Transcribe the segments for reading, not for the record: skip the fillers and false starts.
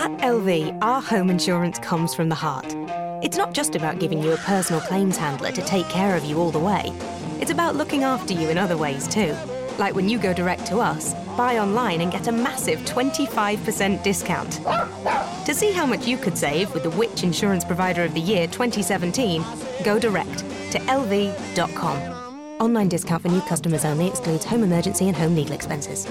At LV, our home insurance comes from the heart. It's not just about giving you a personal claims handler to take care of you all the way. It's about looking after you in other ways too. Like when you go direct to us, buy online and get a massive 25% discount. To see how much you could save with the Which Insurance Provider of the Year 2017, go direct to lv.com. Online discount for new customers only, excludes home emergency and home legal expenses.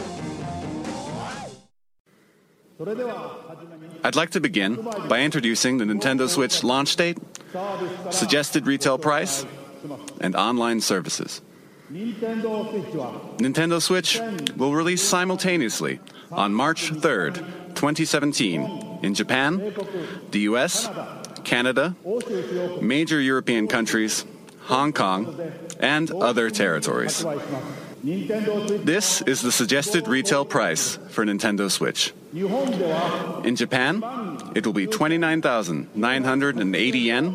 I'd like to begin by introducing the Nintendo Switch launch date, suggested retail price, and online services. Nintendo Switch will release simultaneously on March 3rd, 2017 in Japan, the US, Canada, major European countries, Hong Kong, and other territories. This is the suggested retail price for Nintendo Switch. In Japan, it will be 29,980 yen.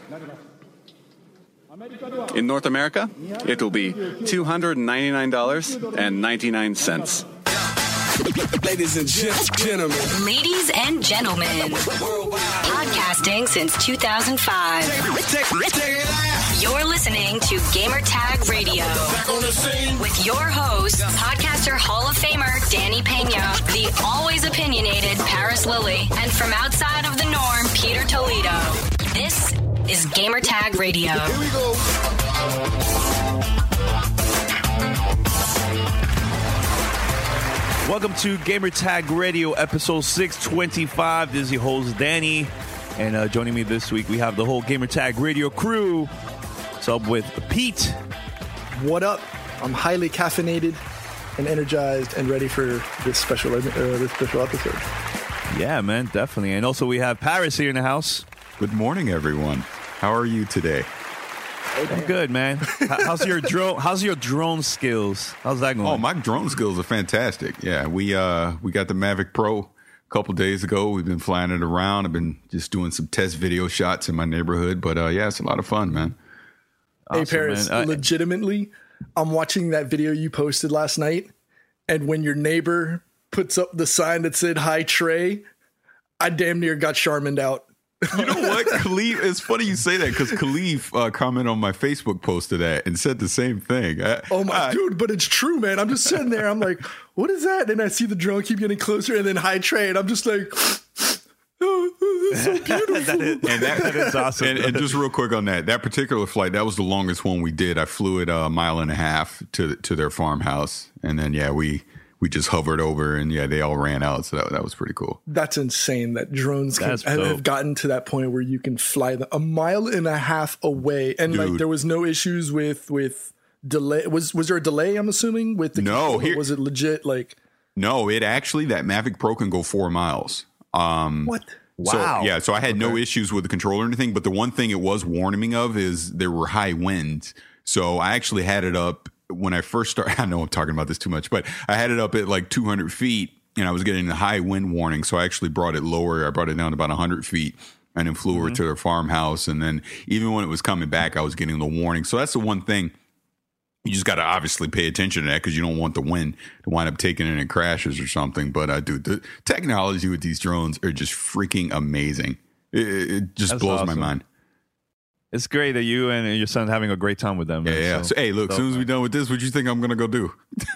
In North America, it will be $299.99. Ladies and gentlemen. Ladies and gentlemen. Podcasting since 2005. You're listening to Gamertag Radio. With your host, podcaster Hall of Famer Danny Pena, the always opinionated Paris Lilly, and from outside of the norm, Peter Toledo. This is Gamertag Radio. Here we go. Welcome to Gamertag Radio, episode 625. This is your host, Danny. And joining me this week, we have the whole Gamertag Radio crew. What's up with Pete? What up? I'm highly caffeinated and energized and ready for this special episode. Yeah, man, definitely. And also we have Paris here in the house. Good morning, everyone. How are you today? I'm good, man. How's your drone skills? How's that going? Oh, my drone skills are fantastic. Yeah, we got the Mavic Pro a couple days ago. We've been flying it around. I've been just doing some test video shots in my neighborhood, but yeah, it's a lot of fun, man. Awesome, hey, Paris, legitimately, I'm watching that video you posted last night, and when your neighbor puts up the sign that said "Hi Trey," I damn near got Charmined out. You know what, Khalif? It's funny you say that because Khalif commented on my Facebook post to that and said the same thing. Dude, but it's true, man. I'm just sitting there. I'm like, what is that? And I see the drone keep getting closer, and then "Hi Trey," and I'm just like, oh, that's so beautiful. that is awesome. And just real quick on that particular flight, that was the longest one we did. I flew it a mile and a half to their farmhouse, and then we just hovered over, and they all ran out. So that was pretty cool. That's insane that drones have gotten to that point where you can fly them a mile and a half away. And Dude. like there was no issues with delay. Was there a delay, I'm assuming, with the was it legit? Like, no, it actually, that Mavic Pro can go 4 miles. What? Wow. So I had no issues with the controller or anything, but the one thing it was warning me of is there were high winds. So I actually had it up when I first started. I know I'm talking about this too much, but I had it up at like 200 feet and I was getting the high wind warning. So I actually brought it lower. I brought it down to about 100 feet and then flew over to their farmhouse. And then even when it was coming back, I was getting the warning. So that's the one thing. You just got to obviously pay attention to that because you don't want the wind to wind up taking it and it crashes or something. But dude, the technology with these drones are just freaking amazing. It just blows my mind. It's great that you and your son having a great time with them. Man. Yeah. So hey, look, as soon as we're done with this, what do you think I'm going to go do?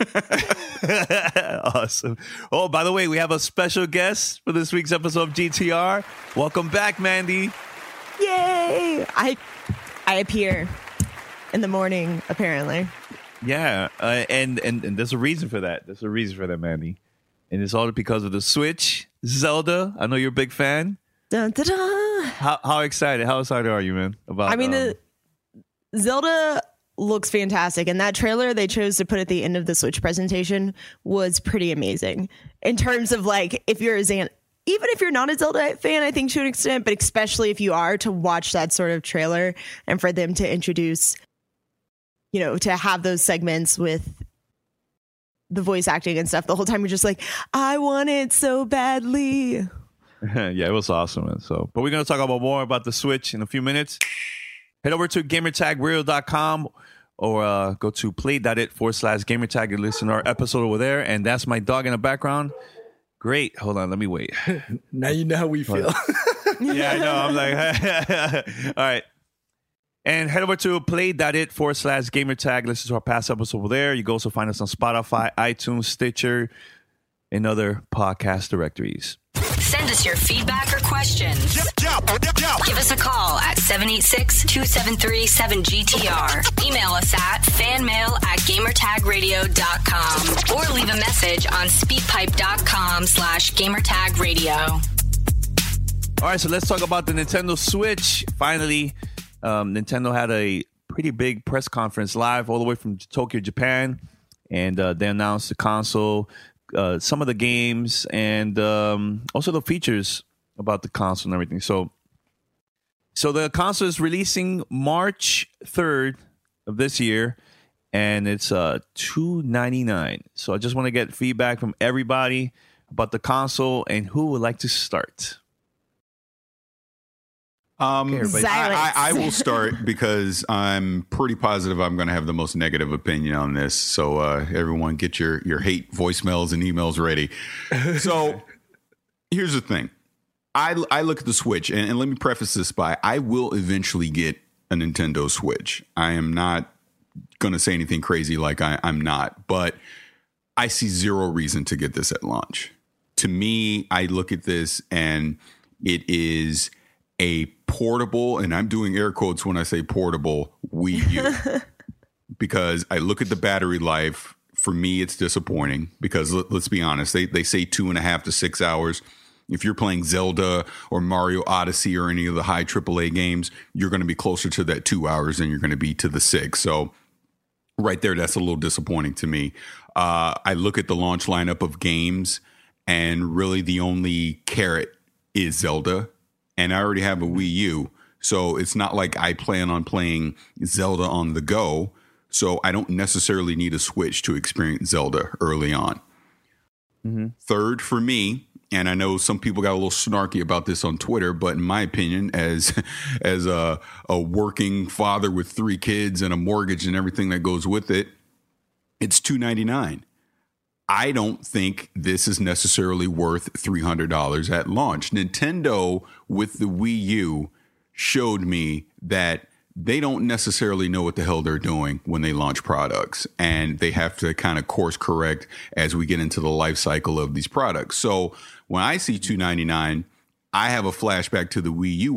Awesome. Oh, by the way, we have a special guest for this week's episode of GTR. Welcome back, Mandy. Yay! I appear in the morning, apparently. Yeah, and there's a reason for that. There's a reason for that, Mandy. And it's all because of the Switch. Zelda, I know you're a big fan. Dun, dun, dun. How excited? How excited are you, man? About the Zelda looks fantastic, and that trailer they chose to put at the end of the Switch presentation was pretty amazing. In terms of like, if you're even if you're not a Zelda fan, I think to an extent, but especially if you are, to watch that sort of trailer and for them to introduce, to have those segments with the voice acting and stuff the whole time, you're just like, I want it so badly. Yeah, it was awesome. Man. But we're going to talk about more about the Switch in a few minutes. Head over to gamertagradio.com or go to play.it/gamertag and listen to our episode over there. And that's my dog in the background. Great. Hold on. Let me wait. Now you know how we feel. Yeah, I know. I'm like, all right. And head over to play.it/gamertag. Listen to our past episodes over there. You can also find us on Spotify, iTunes, Stitcher, and other podcast directories. Send us your feedback or questions. Give us a call at 786-273-7GTR. Email us at fanmail@gamertagradio.com or leave a message on speakpipe.com/gamertagradio. All right, so let's talk about the Nintendo Switch. Finally, Nintendo had a pretty big press conference live all the way from Tokyo, Japan. And they announced the console, some of the games, and also the features about the console and everything. So the console is releasing March 3rd of this year, and it's $299. So I just want to get feedback from everybody about the console and who would like to start. I will start because I'm pretty positive I'm going to have the most negative opinion on this. So everyone get your hate voicemails and emails ready. So here's the thing. I look at the Switch, and let me preface this by I will eventually get a Nintendo Switch. I am not going to say anything crazy like I'm not, but I see zero reason to get this at launch. To me, I look at this and it is a portable, and I'm doing air quotes when I say portable, Wii U. Because I look at the battery life. For me, it's disappointing because let's be honest, they say 2.5 to 6 hours. If you're playing Zelda or Mario Odyssey or any of the high AAA games, you're going to be closer to that 2 hours than you're going to be to the 6. So right there, that's a little disappointing to me. I look at the launch lineup of games, and really the only carrot is Zelda. And I already have a Wii U, so it's not like I plan on playing Zelda on the go. So I don't necessarily need a Switch to experience Zelda early on. Mm-hmm. Third for me, and I know some people got a little snarky about this on Twitter, but in my opinion, as a working father with 3 kids and a mortgage and everything that goes with it, it's $299. I don't think this is necessarily worth $300 at launch. Nintendo with the Wii U showed me that they don't necessarily know what the hell they're doing when they launch products, and they have to kind of course correct as we get into the life cycle of these products. So when I see $299, I have a flashback to the Wii U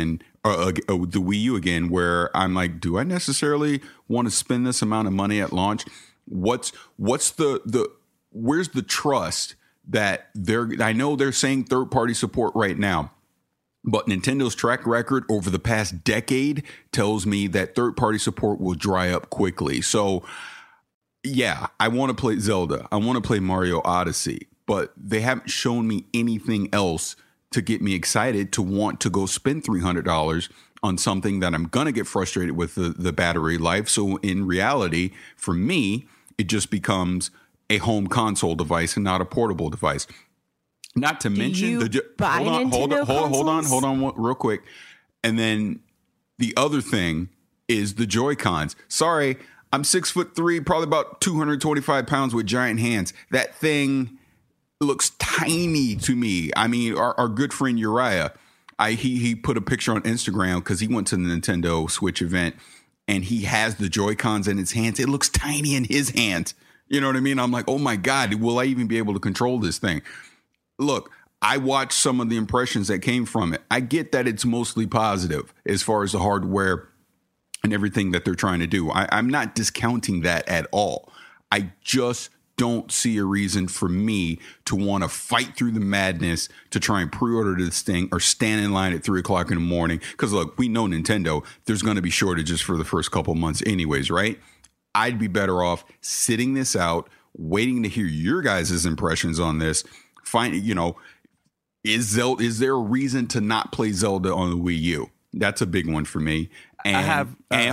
the Wii U again, where I'm like, do I necessarily want to spend this amount of money at launch? What's the where's the trust that I know they're saying third-party support right now, but Nintendo's track record over the past decade tells me that third-party support will dry up quickly. So, yeah, I want to play Zelda. I want to play Mario Odyssey, but they haven't shown me anything else to get me excited to want to go spend $300 on something that I'm going to get frustrated with the battery life. So, in reality, for me, it just becomes a home console device and not a portable device. Not to mention hold on real quick. And then the other thing is the Joy-Cons. Sorry, I'm 6'3", probably about 225 pounds with giant hands. That thing looks tiny to me. I mean, our good friend Uriah, he put a picture on Instagram because he went to the Nintendo Switch event and he has the Joy-Cons in his hands. It looks tiny in his hands. You know what I mean? I'm like, oh my God, will I even be able to control this thing? Look, I watched some of the impressions that came from it. I get that it's mostly positive as far as the hardware and everything that they're trying to do. I'm not discounting that at all. I just don't see a reason for me to want to fight through the madness to try and pre-order this thing or stand in line at 3:00 in the morning. Because look, we know Nintendo, there's going to be shortages for the first couple months anyways, right? I'd be better off sitting this out, waiting to hear your guys' impressions on this. Is there a reason to not play Zelda on the Wii U? That's a big one for me. And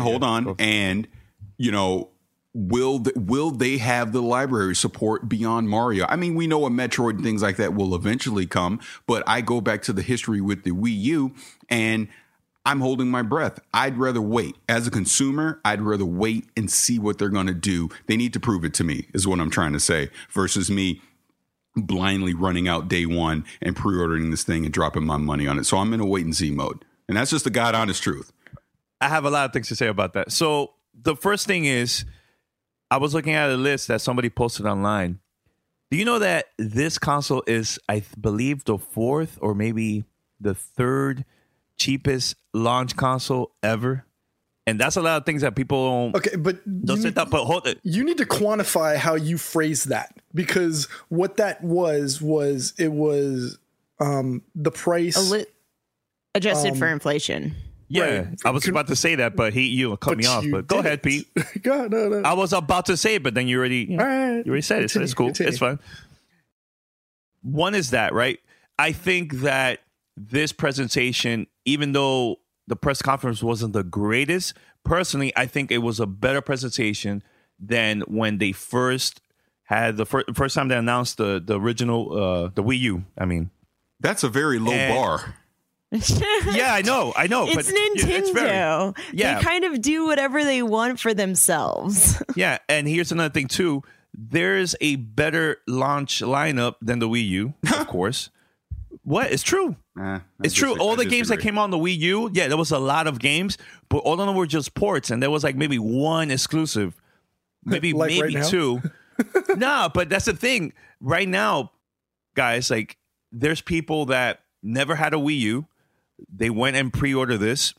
will they have the library support beyond Mario? I mean, we know a Metroid and things like that will eventually come, but I go back to the history with the Wii U and I'm holding my breath. I'd rather wait. As a consumer, I'd rather wait and see what they're going to do. They need to prove it to me, is what I'm trying to say, versus me blindly running out day one and pre-ordering this thing and dropping my money on it. So I'm in a wait and see mode. And that's just the God honest truth. I have a lot of things to say about that. So the first thing is, I was looking at a list that somebody posted online. Do you know that this console is, I believe, the fourth or maybe the third cheapest launch console ever? And that's a lot of things that people don't. Okay, but hold it. You need to quantify how you phrase that, because what that was it was the price adjusted for inflation. Yeah, right. I was about to say that, but you cut me off. But go ahead, Pete. No. I was about to say it, but then you already said it. So it's cool. It's fine. One is that, right? I think that this presentation, even though the press conference wasn't the greatest, personally, I think it was a better presentation than when they first had the first time they announced the original the Wii U. I mean, that's a very low bar. Yeah, I know. It's Nintendo. They kind of do whatever they want for themselves. Yeah, and here's another thing too. There's a better launch lineup than the Wii U, of course. What? It's true. It's true. All the games that came out on the Wii U, there was a lot of games, but all of them were just ports, and there was like maybe one exclusive, maybe right two. No, but that's the thing. Right now, guys, like there's people that never had a Wii U. They went and pre-ordered this,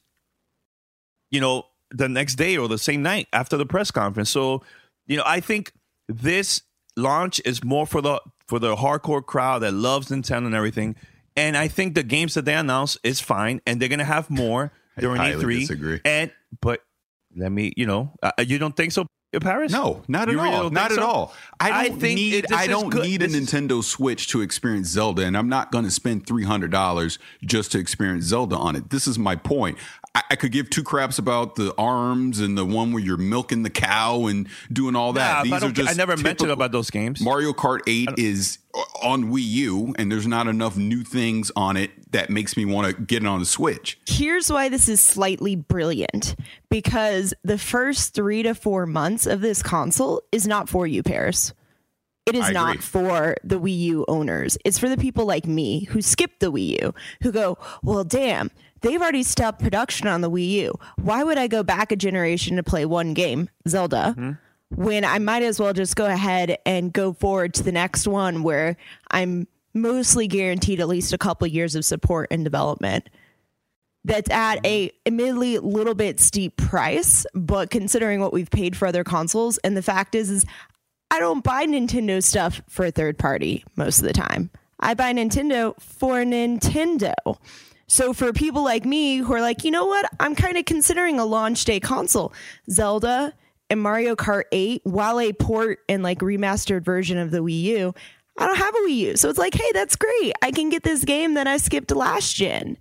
the next day or the same night after the press conference. So, I think this launch is more for the hardcore crowd that loves Nintendo and everything. And I think the games that they announced is fine, and they're gonna have more during E3. Disagree. But let me, you don't think so, Paris? No, not at all. Not at all. I don't need a Nintendo Switch to experience Zelda, and I'm not going to spend $300 just to experience Zelda on it. This is my point. I could give two craps about the ARMS and the one where you're milking the cow and doing all that. These are just I never mentioned about those games. Mario Kart 8 is on Wii U, and there's not enough new things on it that makes me want to get it on the Switch. Here's why this is slightly brilliant, because the first 3 to 4 months of this console is not for you, Paris. It is not for the Wii U owners. It's for the people like me who skipped the Wii U, who go, well, damn, they've already stopped production on the Wii U. Why would I go back a generation to play one game, Zelda, when I might as well just go ahead and go forward to the next one where I'm mostly guaranteed at least a couple years of support and development? That's at a admittedly little bit steep price, but considering what we've paid for other consoles, and the fact is I don't buy Nintendo stuff for a third party most of the time. I buy Nintendo for Nintendo. So for people like me who are like, you know what, I'm kind of considering a launch day console, Zelda and Mario Kart 8, while a port and like remastered version of the Wii U, I don't have a Wii U. So it's like, hey, that's great. I can get this game that I skipped last gen.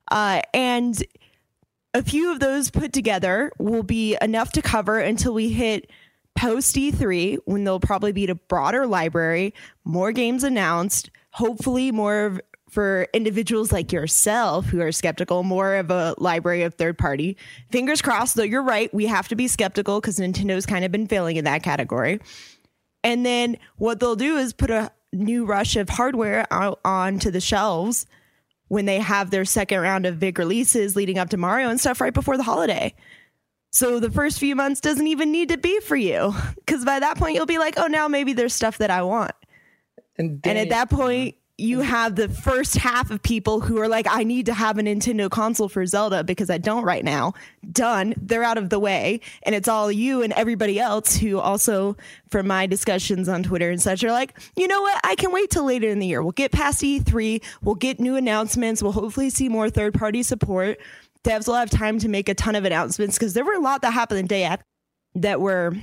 And a few of those put together will be enough to cover until we hit post E3, when there'll probably be a broader library, more games announced, hopefully more for individuals like yourself who are skeptical, more of a library of third party. Fingers crossed, though you're right, we have to be skeptical because Nintendo's kind of been failing in that category. And then what they'll do is put a new rush of hardware out onto the shelves when they have their second round of big releases leading up to Mario and stuff right before the holiday. So the first few months doesn't even need to be for you, because by that point you'll be like, oh, now maybe there's stuff that I want. And at that point, you have the first half of people who are like, I need to have a Nintendo console for Zelda because I don't right now. Done. They're out of the way. And it's all you and everybody else who also, from my discussions on Twitter and such, are like, you know what? I can wait till later in the year. We'll get past E3. We'll get new announcements. We'll hopefully see more third-party support. Devs will have time to make a ton of announcements, because there were a lot that happened the day after that were,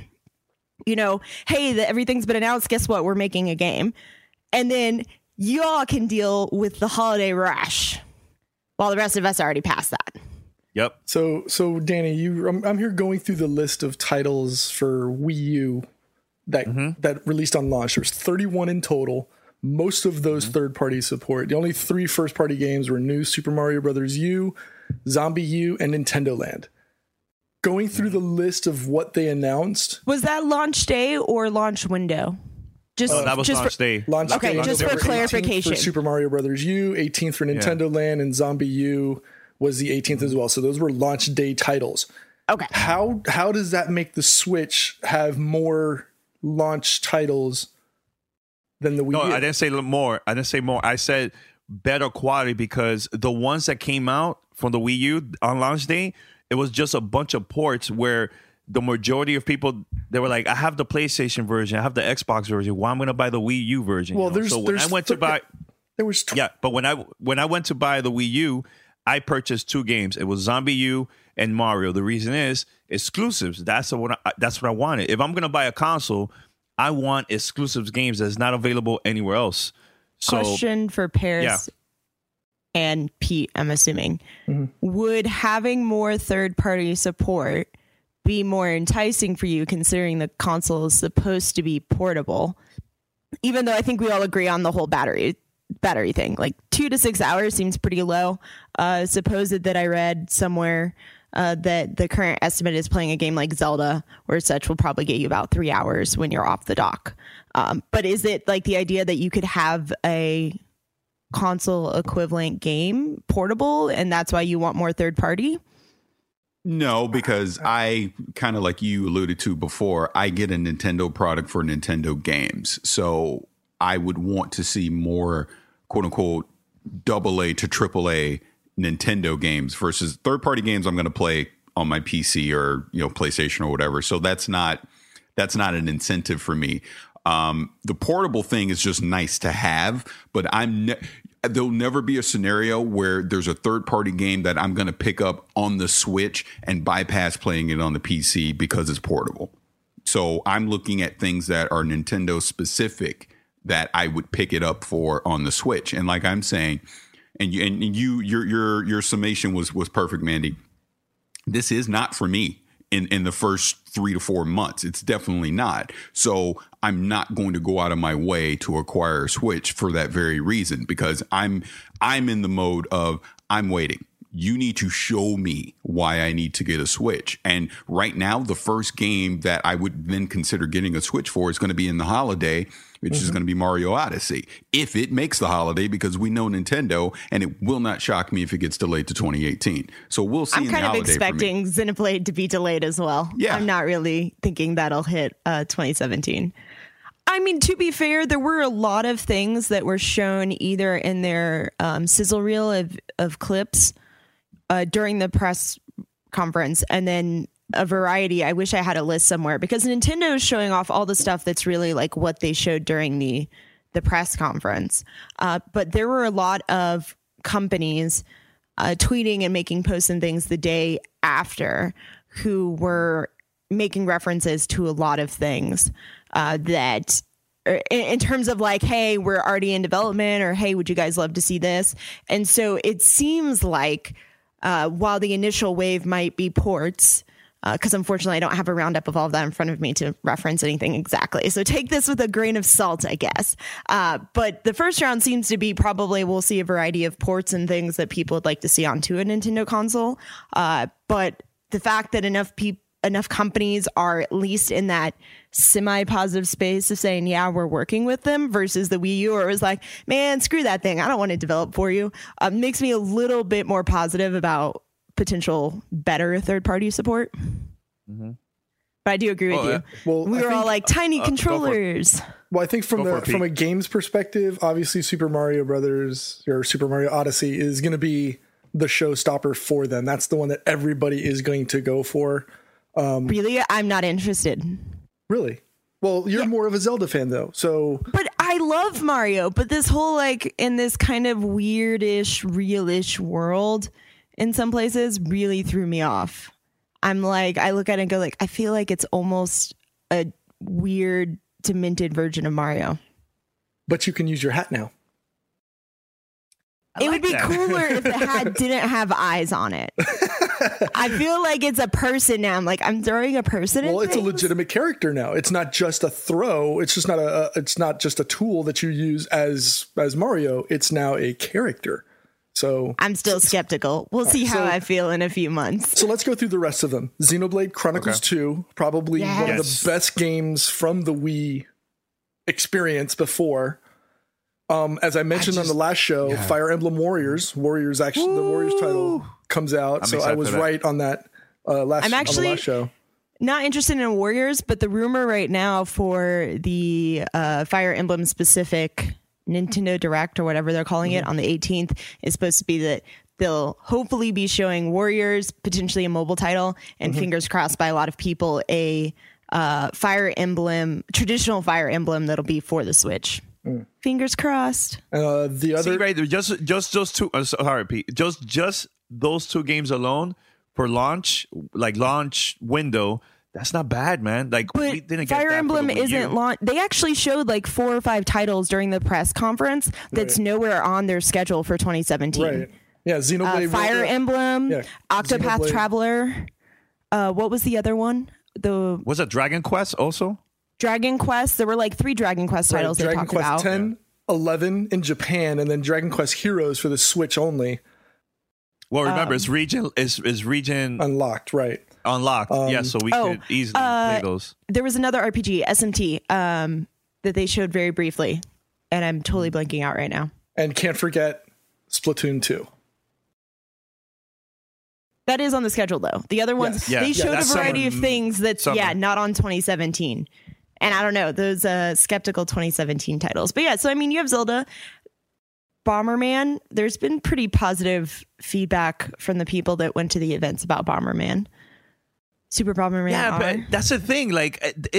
hey, everything's been announced. Guess what? We're making a game. And then y'all can deal with the holiday rush while the rest of us already passed that. Yep. So Danny, I'm here going through the list of titles for Wii U that released on launch. There's 31 in total. Most of those third-party support. The only 3 first-party games were New Super Mario Bros. U, Zombie U, and Nintendo Land. Going through the list of what they announced. Was that launch day or launch window? that was launch day. Okay, just for clarification. For Super Mario Brothers U, 18th for Nintendo Land, and Zombie U was the 18th as well. So those were launch day titles. Okay. How does that make the Switch have more launch titles than the Wii U? No, I didn't say more. I said better quality because the ones that came out from the Wii U on launch day, it was just a bunch of ports where the majority of people, they were like, I have the PlayStation version, I have the Xbox version. Why I'm going to buy the Wii U version? Well, so when I went to buy, but when I went to buy the Wii U, I purchased 2 games. It was Zombie U and Mario. The reason is exclusives. That's what I wanted. If I'm going to buy a console, I want exclusives games that's not available anywhere else. So, question for Paris and Pete, I'm assuming. Mm-hmm. Would having more third-party support be more enticing for you, considering the console is supposed to be portable? Even though I think we all agree on the whole battery thing, like 2 to 6 hours seems pretty low. Supposed that I read somewhere that the current estimate is playing a game like Zelda or such will probably get you about 3 hours when you're off the dock. But is it like the idea that you could have a console equivalent game portable and that's why you want more third party? No, because I kind of like you alluded to before, I get a Nintendo product for Nintendo games. So I would want to see more quote unquote AA to AAA Nintendo games versus third party games I'm going to play on my PC or, PlayStation or whatever. So that's not an incentive for me. The portable thing is just nice to have, but there'll never be a scenario where there's a third party game that I'm going to pick up on the Switch and bypass playing it on the PC because it's portable. So I'm looking at things that are Nintendo specific that I would pick it up for on the Switch. And like I'm saying, your summation was perfect, Mandy. This is not for me in the first 3 to 4 months. It's definitely not. So I'm not going to go out of my way to acquire a Switch for that very reason, because I'm in the mode of I'm waiting. You need to show me why I need to get a Switch. And right now, the first game that I would then consider getting a Switch for is going to be in the holiday, which is going to be Mario Odyssey. If it makes the holiday, because we know Nintendo, and it will not shock me if it gets delayed to 2018. So we'll see. I'm kind of expecting Xenoblade to be delayed as well. Yeah. I'm not really thinking that'll hit 2017. I mean, to be fair, there were a lot of things that were shown either in their sizzle reel of clips during the press conference, and then a variety. I wish I had a list somewhere, because Nintendo is showing off all the stuff that's really like what they showed during the press conference. But there were a lot of companies tweeting and making posts and things the day after who were making references to a lot of things that in terms of like, hey, we're already in development, or hey, would you guys love to see this? And so it seems like while the initial wave might be ports, because unfortunately I don't have a roundup of all of that in front of me to reference anything exactly. So take this with a grain of salt, I guess. But the first round seems to be probably we'll see a variety of ports and things that people would like to see onto a Nintendo console. But the fact that enough companies are at least in that semi-positive space of saying, yeah, we're working with them, versus the Wii U, or it was like, man, screw that thing, I don't want to develop for you, makes me a little bit more positive about potential better third-party support. Mm-hmm. But I do agree with you. Well, we were all like tiny controllers. Well, I think from a games perspective, obviously Super Mario Brothers or Super Mario Odyssey is going to be the showstopper for them. That's the one that everybody is going to go for. Really? I'm not interested. Really? Well, you're more of a Zelda fan, though. So, but I love Mario. But this whole like in this kind of weirdish, realish world, in some places, really threw me off. I'm like, I look at it and go like, I feel like it's almost a weird, demented version of Mario. But you can use your hat now. It would be cooler if the hat didn't have eyes on it. I feel like it's a person now. I'm like, I'm throwing a person in. Well, it's a legitimate character now. It's not just a throw. It's just not just a tool that you use as Mario. It's now a character. So I'm still skeptical. We'll see how I feel in a few months. So let's go through the rest of them. Xenoblade Chronicles 2, probably one of the best games from the Wii experience before. As I mentioned on the last show, Fire Emblem Warriors actually, the Warriors title comes out. So I was right on that on the last show. Not interested in Warriors, but the rumor right now for the Fire Emblem specific Nintendo Direct or whatever they're calling it on the 18th is supposed to be that they'll hopefully be showing Warriors, potentially a mobile title, and fingers crossed by a lot of people, a Fire Emblem, traditional Fire Emblem that'll be for the Switch. Fingers crossed. The other, right, just those two. Sorry, Pete. Just those two games alone for launch window. That's not bad, man. Like, but we didn't get Fire that Emblem isn't launched. They actually showed like 4 or 5 titles during the press conference that's nowhere on their schedule for 2017. Right. Yeah, Xenoblade. Fire Emblem, Octopath Traveler. What was the other one? Was it Dragon Quest also? Dragon Quest. There were like 3 Dragon Quest titles they talked about. Dragon Quest 10, 11 in Japan, and then Dragon Quest Heroes for the Switch only. Well, remember, it's region unlocked, right? Unlocked, so we could easily play those. There was another RPG, SMT, that they showed very briefly, and I'm totally blanking out right now. And can't forget Splatoon 2. That is on the schedule, though. The other ones, they showed a variety of things that's, not on 2017. And I don't know, those skeptical 2017 titles. But yeah, so I mean, you have Zelda, Bomberman. There's been pretty positive feedback from the people that went to the events about Bomberman. Super Bomberman. Yeah, but that's the thing. Like,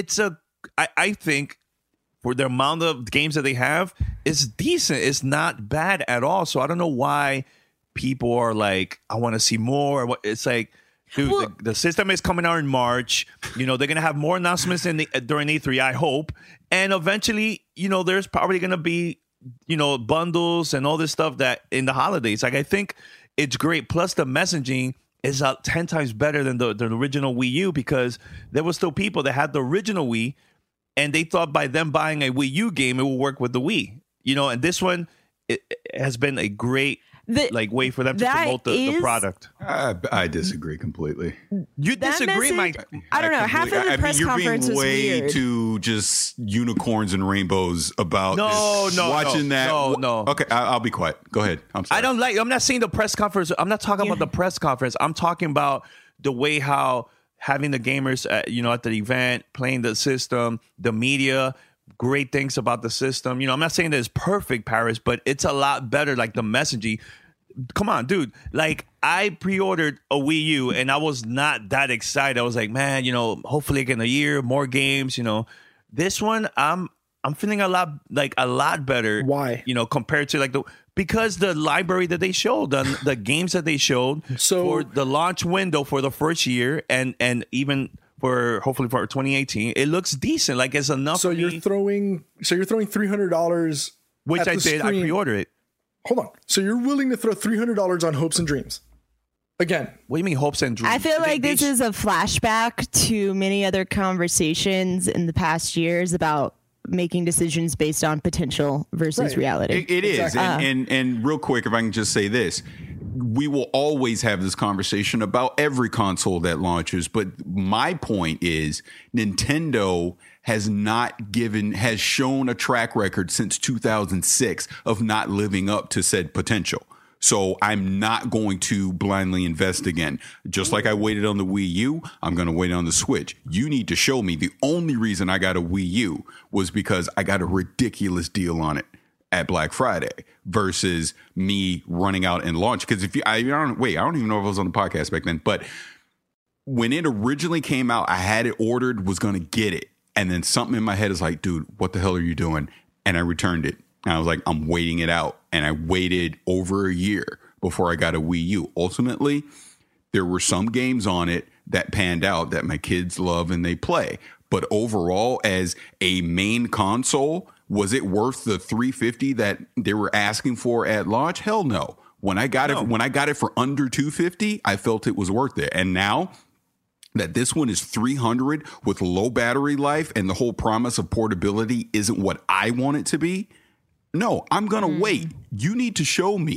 I think for the amount of games that they have, it's decent. It's not bad at all. So I don't know why people are like, I want to see more. It's like, dude, the system is coming out in March. You know, they're going to have more announcements during E3, I hope. And eventually, you know, there's probably going to be, you know, bundles and all this stuff that in the holidays. Like, I think it's great. Plus, the messaging is 10 times better than the original Wii U, because there were still people that had the original Wii and they thought by them buying a Wii U game, it will work with the Wii. You know, and this one, it has been a great way for them to promote the product. I disagree completely. You disagree, Mike? I don't know. Half of the press conference was weird. You're being way too just unicorns and rainbows about watching that. No. Okay, I'll be quiet. Go ahead. I'm sorry. I'm not saying the press conference. I'm not talking about the press conference. I'm talking about the way how having the gamers, at the event, playing the system, the media. Great things about the system. You know, I'm not saying that it's perfect, Paris, but it's a lot better. Like the messaging. Come on, dude. Like, I pre-ordered a Wii U and I was not that excited. I was like, man, you know, hopefully in a year, more games, you know. This one, I'm feeling a lot better. Why? You know, compared to because the library that they showed, the games that they showed for the launch window for the first year and even hopefully for 2018, it looks decent. Like, it's enough. So you're throwing $300, which I did. I pre-ordered it. Hold on. So you're willing to throw $300 on hopes and dreams? Again. What do you mean hopes and dreams? I feel like this is a flashback to many other conversations in the past years about making decisions based on potential versus reality. It is. And real quick, if I can just say this. We will always have this conversation about every console that launches. But my point is Nintendo has shown a track record since 2006 of not living up to said potential. So I'm not going to blindly invest again. Just like I waited on the Wii U, I'm going to wait on the Switch. You need to show me. The only reason I got a Wii U was because I got a ridiculous deal on it at Black Friday versus me running out and launch. Because I don't even know if I was on the podcast back then, but when it originally came out, I had it ordered, was going to get it. And then something in my head is like, dude, what the hell are you doing? And I returned it. And I was like, I'm waiting it out. And I waited over a year before I got a Wii U. Ultimately, there were some games on it that panned out that my kids love and they play. But overall, as a main console, was it worth the $350 that they were asking for at launch? Hell no. When I got it for under $250, I felt it was worth it. And now that this one is $300 with low battery life and the whole promise of portability isn't what I want it to be. No, I'm going to wait. You need to show me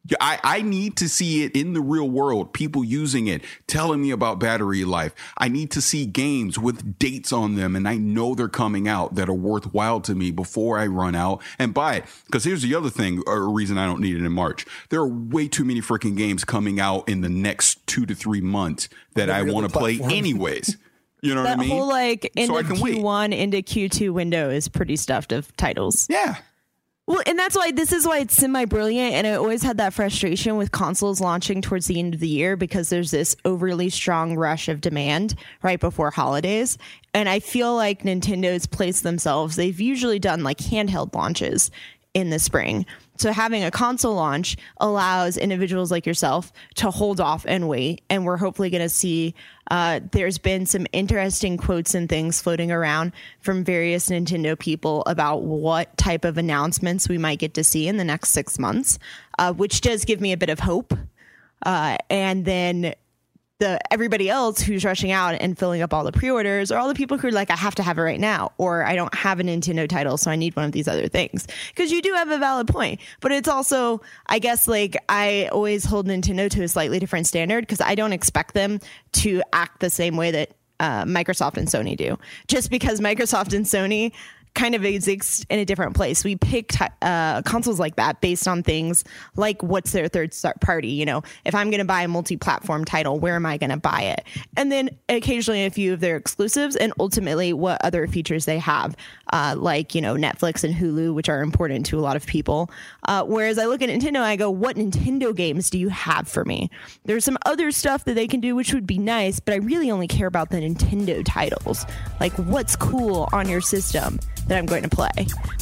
I need to see it in the real world, people using it, telling me about battery life. I need to see games with dates on them, and I know they're coming out that are worthwhile to me before I run out and buy it. Because here's the other thing, or reason I don't need it in March. There are way too many freaking games coming out in the next 2 to 3 months that I want to play anyways. You know what I mean? That whole like end of Q1 into Q2 window is pretty stuffed of titles. Yeah. Well, and this is why it's semi-brilliant, and I always had that frustration with consoles launching towards the end of the year because there's this overly strong rush of demand right before holidays. And I feel like Nintendo's placed themselves, they've usually done like handheld launches in the spring. So having a console launch allows individuals like yourself to hold off and wait. And we're hopefully going to see there's been some interesting quotes and things floating around from various Nintendo people about what type of announcements we might get to see in the next 6 months, which does give me a bit of hope. And then everybody else who's rushing out and filling up all the pre-orders, or all the people who are like, I have to have it right now, or I don't have a Nintendo title, so I need one of these other things. Because you do have a valid point, but it's also, I guess, like I always hold Nintendo to a slightly different standard because I don't expect them to act the same way that Microsoft and Sony do. Just because Microsoft and Sony kind of exist in a different place. We pick consoles like that based on things like what's their third party. You know, if I'm going to buy a multi-platform title, where am I going to buy it? And then occasionally a few of their exclusives, and ultimately what other features they have, like, you know, Netflix and Hulu, which are important to a lot of people. Whereas I look at Nintendo, I go, what Nintendo games do you have for me? There's some other stuff that they can do, which would be nice, but I really only care about the Nintendo titles. Like, what's cool on your system that I'm going to play.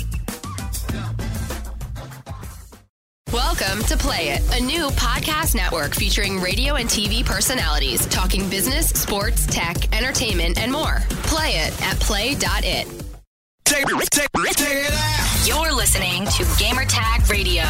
Welcome to Play It, a new podcast network featuring radio and TV personalities talking business, sports, tech, entertainment, and more. Play it at play.it. Take it out. You're listening to Gamertag Radio.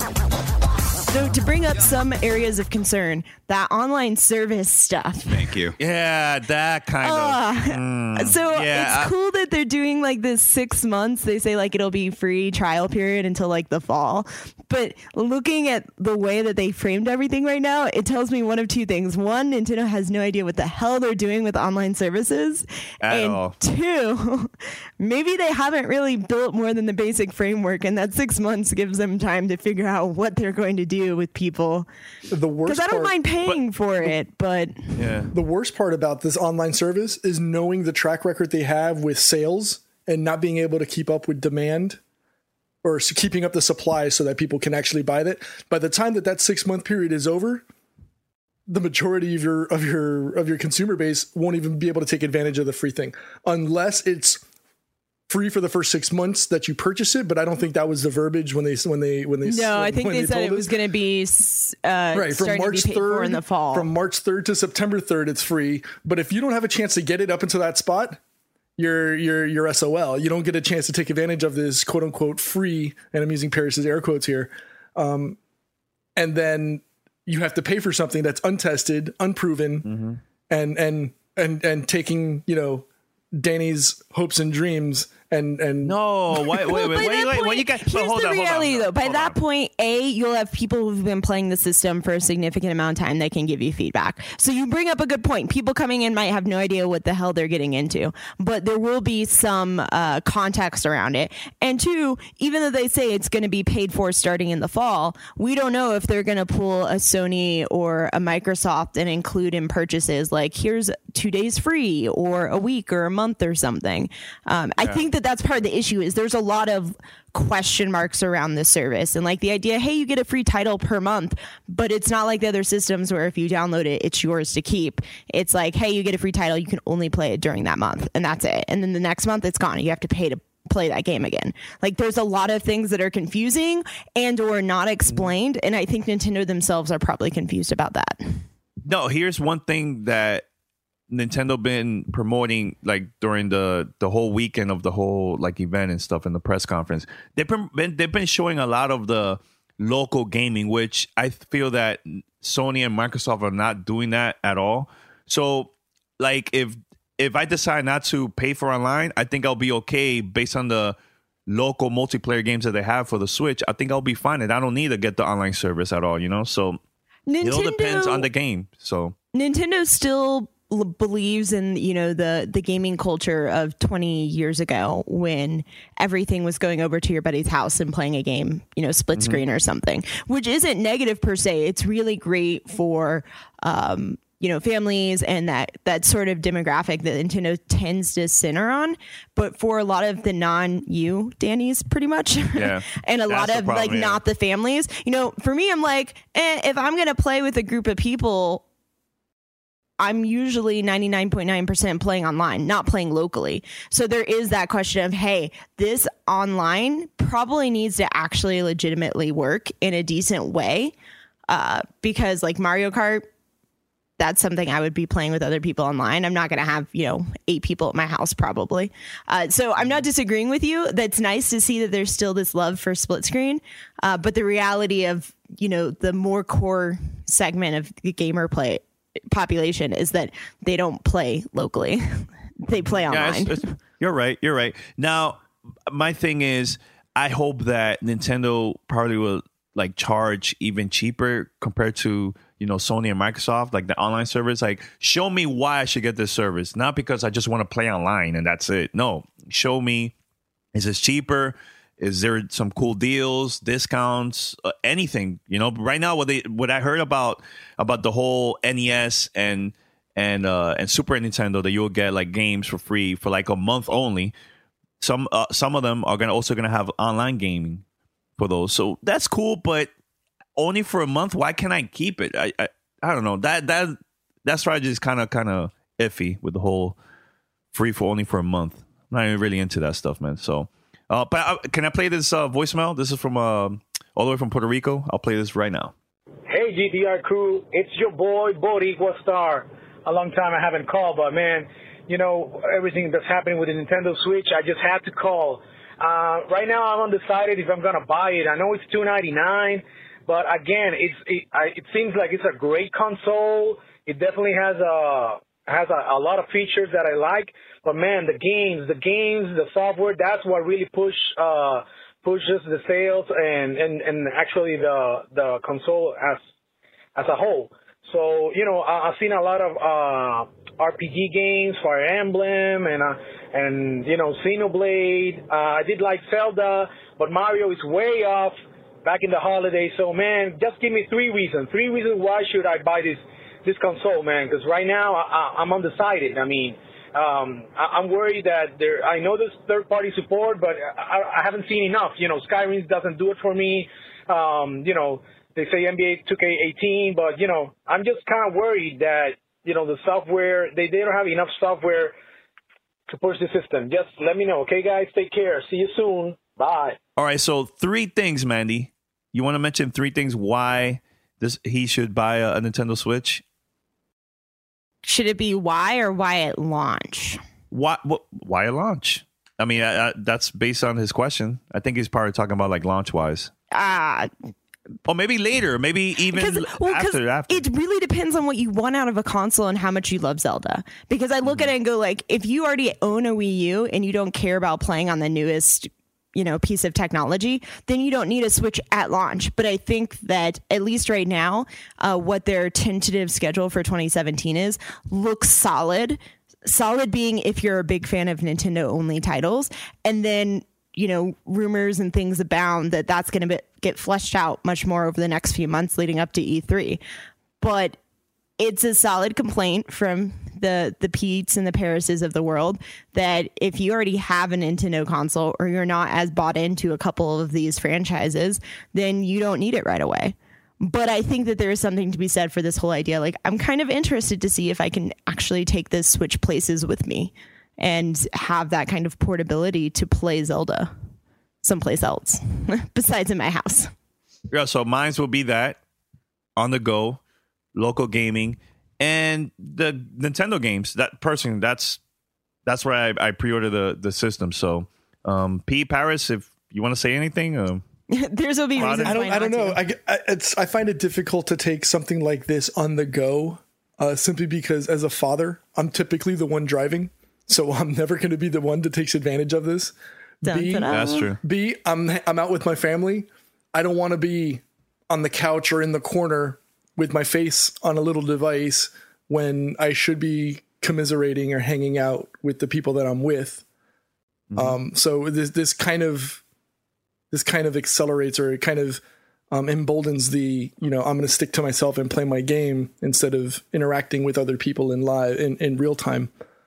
So to bring up some areas of concern, that online service stuff. Thank you. Yeah, that kind of. It's cool that they're doing like this 6 months. They say like it'll be free trial period until like the fall. But looking at the way that they framed everything right now, it tells me one of two things. One, Nintendo has no idea what the hell they're doing with online services. At all. Two, maybe they haven't really built more than the basic framework, and that 6 months gives them time to figure out what they're going to do with people. The worst, because I don't mind paying for it, but the worst part about this online service is knowing the track record they have with sales and not being able to keep up with demand, or keeping up the supply so that people can actually buy it. By the time that 6 month period is over, the majority of your consumer base won't even be able to take advantage of the free thing, unless it's free for the first 6 months that you purchase it. But I don't think that was the verbiage when they. No, I think they said it was going to be right from March 3rd in the fall. From March 3rd to September 3rd, it's free. But if you don't have a chance to get it up into that spot, you're SOL. You don't get a chance to take advantage of this quote unquote free, and I'm using Paris's air quotes here. And then you have to pay for something that's untested, unproven, and taking, you know, Danny's hopes and dreams and no, wait. When you guys, here's the reality though. By that point, you'll have people who've been playing the system for a significant amount of time that can give you feedback. So you bring up a good point. People coming in might have no idea what the hell they're getting into, but there will be some context around it. And two, even though they say it's going to be paid for starting in the fall, we don't know if they're going to pull a Sony or a Microsoft and include in purchases like here's 2 days free or a week or a month or something. I think that's part of the issue is there's a lot of question marks around this service, and like the idea, hey, you get a free title per month, but it's not like the other systems where if you download it, it's yours to keep. It's like, hey, you get a free title, you can only play it during that month, and that's it. And then the next month it's gone. You have to pay to play that game again. Like there's a lot of things that are confusing and or not explained, and I think Nintendo themselves are probably confused about that. No, here's one thing that Nintendo been promoting like during the whole weekend of the whole like event and stuff in the press conference. They've been showing a lot of the local gaming, which I feel that Sony and Microsoft are not doing that at all. So like if I decide not to pay for online, I think I'll be okay based on the local multiplayer games that they have for the Switch, I think I'll be fine, and I don't need to get the online service at all, you know? So it all depends on the game. So Nintendo still believes in, you know, the gaming culture of 20 years ago when everything was going over to your buddy's house and playing a game, you know, split screen or something, which isn't negative per se. It's really great for you know, families and that sort of demographic that Nintendo tends to center on. But for a lot of the non-you Danny's pretty much, and a lot of problem, not the families, you know, for me, I'm like, if I'm going to play with a group of people, I'm usually 99.9% playing online, not playing locally. So there is that question of, hey, this online probably needs to actually legitimately work in a decent way. Because like Mario Kart, that's something I would be playing with other people online. I'm not going to have, you know, 8 people at my house probably. So I'm not disagreeing with you. That's nice to see that there's still this love for split screen. But the reality of, you know, the more core segment of the gamer population is that they don't play locally. They play online. You're right. Now, my thing is, I hope that Nintendo probably will like charge even cheaper compared to, you know, Sony and Microsoft, like the online service. Like, show me why I should get this service, not because I just want to play online and that's it. No, show me, is this cheaper? Is there some cool deals, discounts, anything? You know, right now, what I heard about the whole NES and Super Nintendo, that you'll get like games for free for like a month only. Some of them are also gonna have online gaming for those, so that's cool, but only for a month. Why can't I keep it? I don't know. That's why I just kind of iffy with the whole free for only for a month. I'm not even really into that stuff, man. So. But can I play this voicemail? This is from all the way from Puerto Rico. I'll play this right now. Hey, GTR crew. It's your boy, Boricua Star. A long time I haven't called, but, man, you know, everything that's happening with the Nintendo Switch, I just had to call. Right now I'm undecided if I'm going to buy it. I know it's $299, but, again, it seems like it's a great console. It definitely has a lot of features that I like. But, man, the games, the software, that's what really pushes the sales and actually the console as a whole. So, you know, I've seen a lot of RPG games, Fire Emblem and you know, Xenoblade. I did like Zelda, but Mario is way off back in the holidays. So, man, just give me 3 reasons. 3 reasons why should I buy this console, man, because right now I'm undecided. I mean, I'm worried that I know there's third-party support, but I haven't seen enough. You know, Skyrim doesn't do it for me. You know, they say NBA 2K18, but, you know, I'm just kind of worried that, you know, the software, they don't have enough software to push the system. Just let me know. Okay, guys, take care. See you soon. Bye. All right, so 3 things, Mandy. You want to mention 3 things why he should buy a Nintendo Switch? Should it be why or why at launch? Why at launch? I mean, that's based on his question. I think he's probably talking about like launch-wise. Or maybe later, maybe even after. It really depends on what you want out of a console and how much you love Zelda. Because I look at it and go like, if you already own a Wii U and you don't care about playing on the newest, you know, piece of technology, then you don't need a Switch at launch. But I think that at least right now, what their tentative schedule for 2017 looks solid. Solid being if you're a big fan of Nintendo only titles, and then, you know, rumors and things abound that that's going to get fleshed out much more over the next few months leading up to E3. But it's a solid complaint from the Petes and the Parises of the world that if you already have a Nintendo console or you're not as bought into a couple of these franchises, then you don't need it right away. But I think that there is something to be said for this whole idea. Like, I'm kind of interested to see if I can actually take this Switch places with me and have that kind of portability to play Zelda someplace else besides in my house. Yeah, so mine will be that on the go, local gaming, and the Nintendo games. That's where I pre-order the system. So, P. Paris, if you want to say anything, there's will be reasons. I don't know. I find it difficult to take something like this on the go, simply because as a father, I'm typically the one driving, so I'm never going to be the one that takes advantage of this. That's true. B, I'm out with my family. I don't want to be on the couch or in the corner with my face on a little device when I should be commiserating or hanging out with the people that I'm with. So this kind of accelerates, or it kind of emboldens the, I'm going to stick to myself and play my game instead of interacting with other people in real time.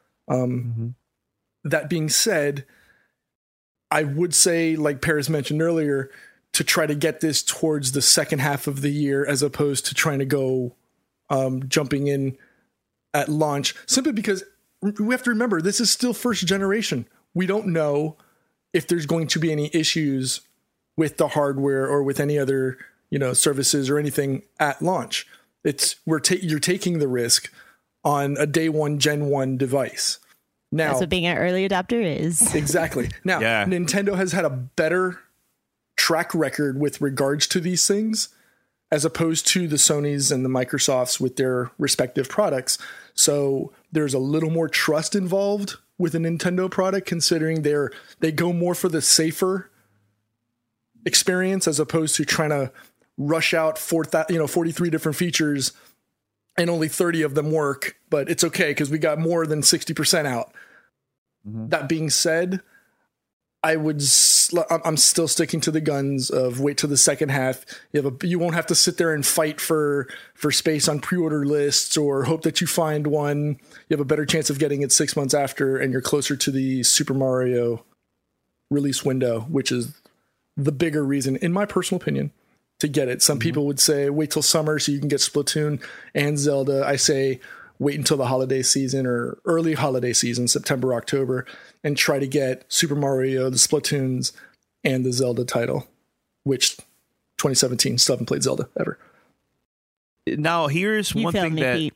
That being said, I would say, like Paris mentioned earlier, to try to get this towards the second half of the year as opposed to trying to go jumping in at launch, simply because we have to remember this is still first generation. We don't know if there's going to be any issues with the hardware or with any other, services or anything at launch. You're taking the risk on a day one Gen 1 device. Now, that's what being an early adopter is. Exactly. Now, Nintendo has had a better track record with regards to these things as opposed to the Sonys and the Microsofts with their respective products. So there's a little more trust involved with a Nintendo product, considering they go more for the safer experience as opposed to trying to rush out 43 different features and only 30 of them work, but it's okay because we got more than 60% out. That being said, I'm still sticking to the guns of wait till the second half. You won't have to sit there and fight for space on pre-order lists or hope that you find one. You have a better chance of getting it 6 months after, and you're closer to the Super Mario release window, which is the bigger reason, in my personal opinion, to get it. Some people would say wait till summer so you can get Splatoon and Zelda. I say wait until the holiday season or early holiday season, September, October, and try to get Super Mario, the Splatoons, and the Zelda title, which 2017, still haven't played Zelda ever. Now, here's one thing that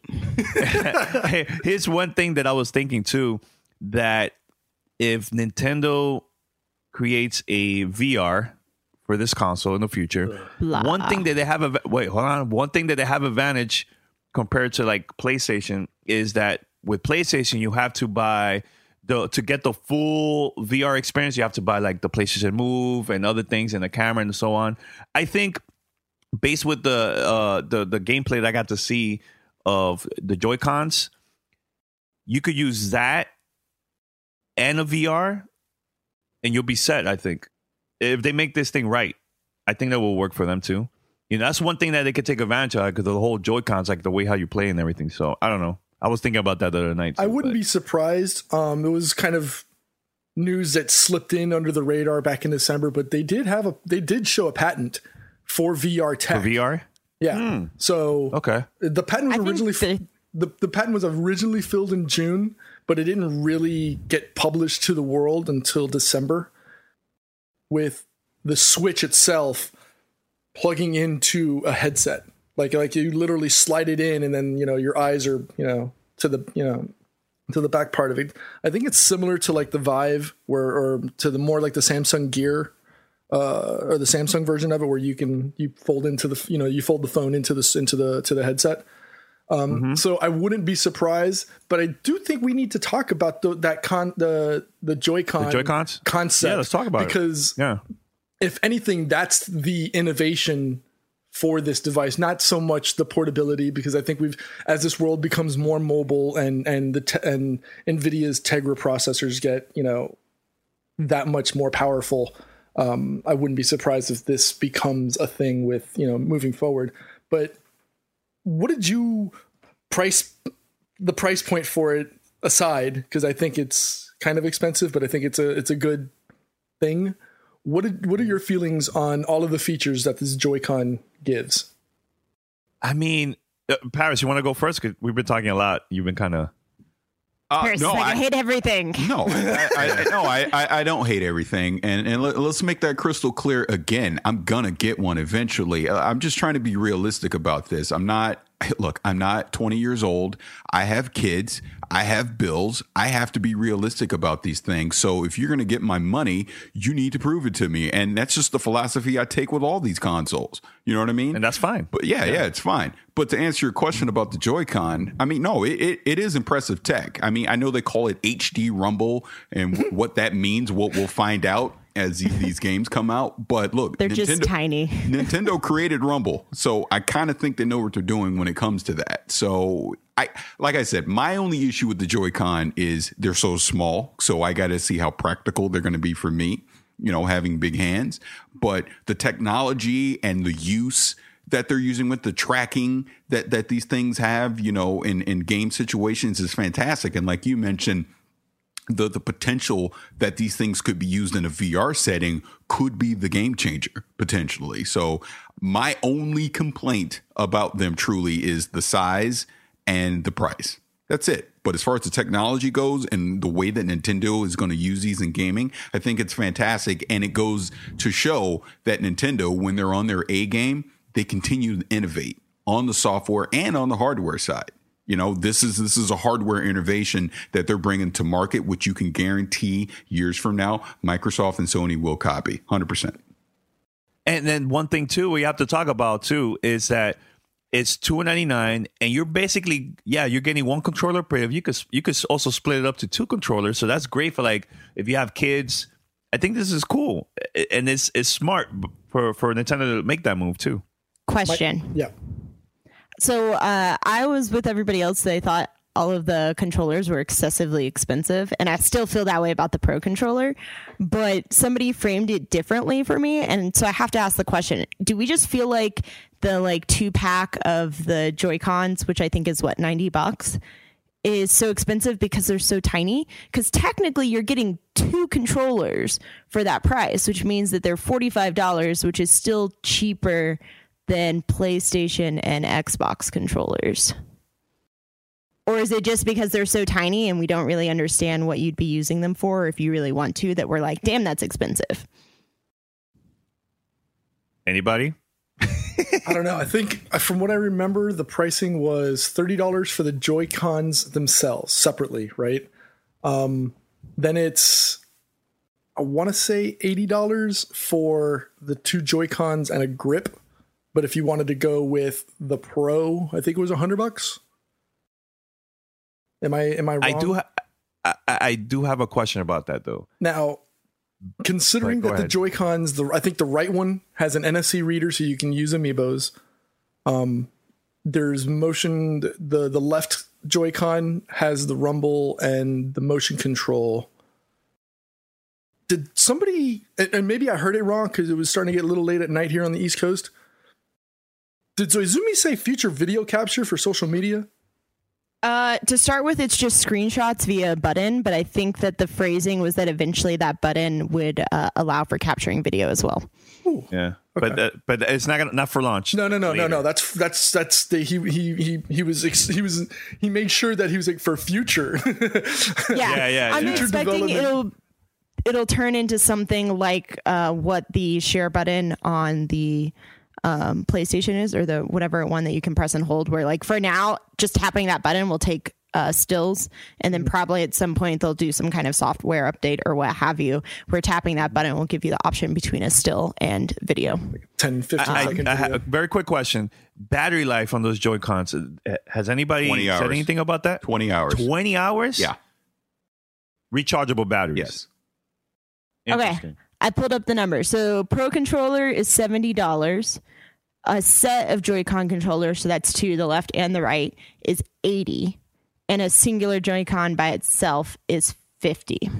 I was thinking too, that if Nintendo creates a VR for this console in the future, one thing that they have advantage compared to like PlayStation is that with PlayStation you have to buy to get the full VR experience, you have to buy like the PlayStation Move and other things and the camera and so on. I think based with the gameplay that I got to see of the Joy-Cons, you could use that and a VR and you'll be set. I think if they make this thing right, I think that will work for them too. That's one thing that they could take advantage of, because the whole Joy-Cons, like the way how you play and everything. So I don't know. I was thinking about that the other night too, I wouldn't be surprised. It was kind of news that slipped in under the radar back in December, but they did show a patent for VR tech. For VR? Yeah. So okay. The patent was the patent was originally filled in June, but it didn't really get published to the world until December, with the Switch itself plugging into a headset. Like you literally slide it in and then, your eyes are, to the back part of it. I think it's similar to like the Vive or to the more like the Samsung Gear, or the Samsung version of it, where you fold into you fold the phone into the headset. So I wouldn't be surprised, but I do think we need to talk about the Joy-Cons concept. Yeah, let's talk about it. Because if anything, that's the innovation for this device, not so much the portability, because I think as this world becomes more mobile and NVIDIA's Tegra processors get, that much more powerful, I wouldn't be surprised if this becomes a thing with, moving forward. But what did you the price point for it aside? Because I think it's kind of expensive, but I think it's a good thing. What are your feelings on all of the features that this Joy-Con gives? I mean, Paris, you want to go first? Because we've been talking a lot. You've been kind of... I hate everything. No, I don't hate everything. And let's make that crystal clear again. I'm going to get one eventually. I'm just trying to be realistic about this. I'm not look, I'm not 20 years old. I have kids. I have bills. I have to be realistic about these things. So if you're going to get my money, you need to prove it to me. And that's just the philosophy I take with all these consoles. You know what I mean? And that's fine. But yeah, it's fine. But to answer your question about the Joy-Con, I mean, no, it is impressive tech. I mean, I know they call it HD Rumble, and what that means, we'll find out as these games come out. But look, they're just tiny. Nintendo created Rumble, so I kind of think they know what they're doing when it comes to that. So like I said, my only issue with the Joy-Con is they're so small. So I got to see how practical they're going to be for me, you know, having big hands. But the technology and the use that they're using with the tracking that these things have, you know, in game situations is fantastic. And like you mentioned, the potential that these things could be used in a VR setting could be the game changer potentially. So my only complaint about them truly is the size and the price. That's it. But as far as the technology goes and the way that Nintendo is going to use these in gaming, I think it's fantastic. And it goes to show that Nintendo, when they're on their A game, they continue to innovate on the software and on the hardware side. You know, this is a hardware innovation that they're bringing to market, which you can guarantee years from now, Microsoft and Sony will copy 100%. And then one thing, too, we have to talk about, too, is that it's $299 and you're basically, you're getting one controller, but if you could also split it up to two controllers. So that's great for, like, if you have kids. I think this is cool. And it's smart for Nintendo to make that move, too. Question. Yeah. So I was with everybody else. They thought all of the controllers were excessively expensive. And I still feel that way about the Pro controller. But somebody framed it differently for me. And so I have to ask the question, do we just feel like the 2-pack of the Joy-Cons, which I think is what, $90, is so expensive because they're so tiny? Because technically you're getting two controllers for that price, which means that they're $45, which is still cheaper than PlayStation and Xbox controllers. Or is it just because they're so tiny and we don't really understand what you'd be using them for, or if you really want to, that we're like, damn, that's expensive? Anybody? I don't know. I think from what I remember, the pricing was $30 for the Joy-Cons themselves separately, right? Then it's, I want to say $80 for the two Joy-Cons and a grip. But if you wanted to go with the Pro, I think it was $100. Am I wrong? I do have a question about that, though. Now, considering that the Joy-Cons, I think the right one has an NFC reader, so you can use amiibos. There's motion. The left Joy-Con has the rumble and the motion control. Did somebody, and maybe I heard it wrong because it was starting to get a little late at night here on the East Coast. Did Zoizumi say future video capture for social media? To start with, it's just screenshots via a button, but I think that the phrasing was that eventually that button would allow for capturing video as well. Ooh, yeah, okay. but it's not for launch. No. That's he made sure that he was like for future. Yeah. I'm expecting it'll turn into something like what the share button on the PlayStation is, or the whatever one that you can press and hold, where like for now just tapping that button will take stills, and then probably at some point they'll do some kind of software update or what have you where tapping that button will give you the option between a still and video. 10-15 second video. A very quick question. Battery life on those Joy-Cons, has anybody said anything about that? 20 hours. 20 hours? Yeah. Rechargeable batteries. Yes. Okay, I pulled up the number. So Pro controller is $70. A set of Joy-Con controllers, so that's two, the left and the right, is $80. And a singular Joy-Con by itself is $50.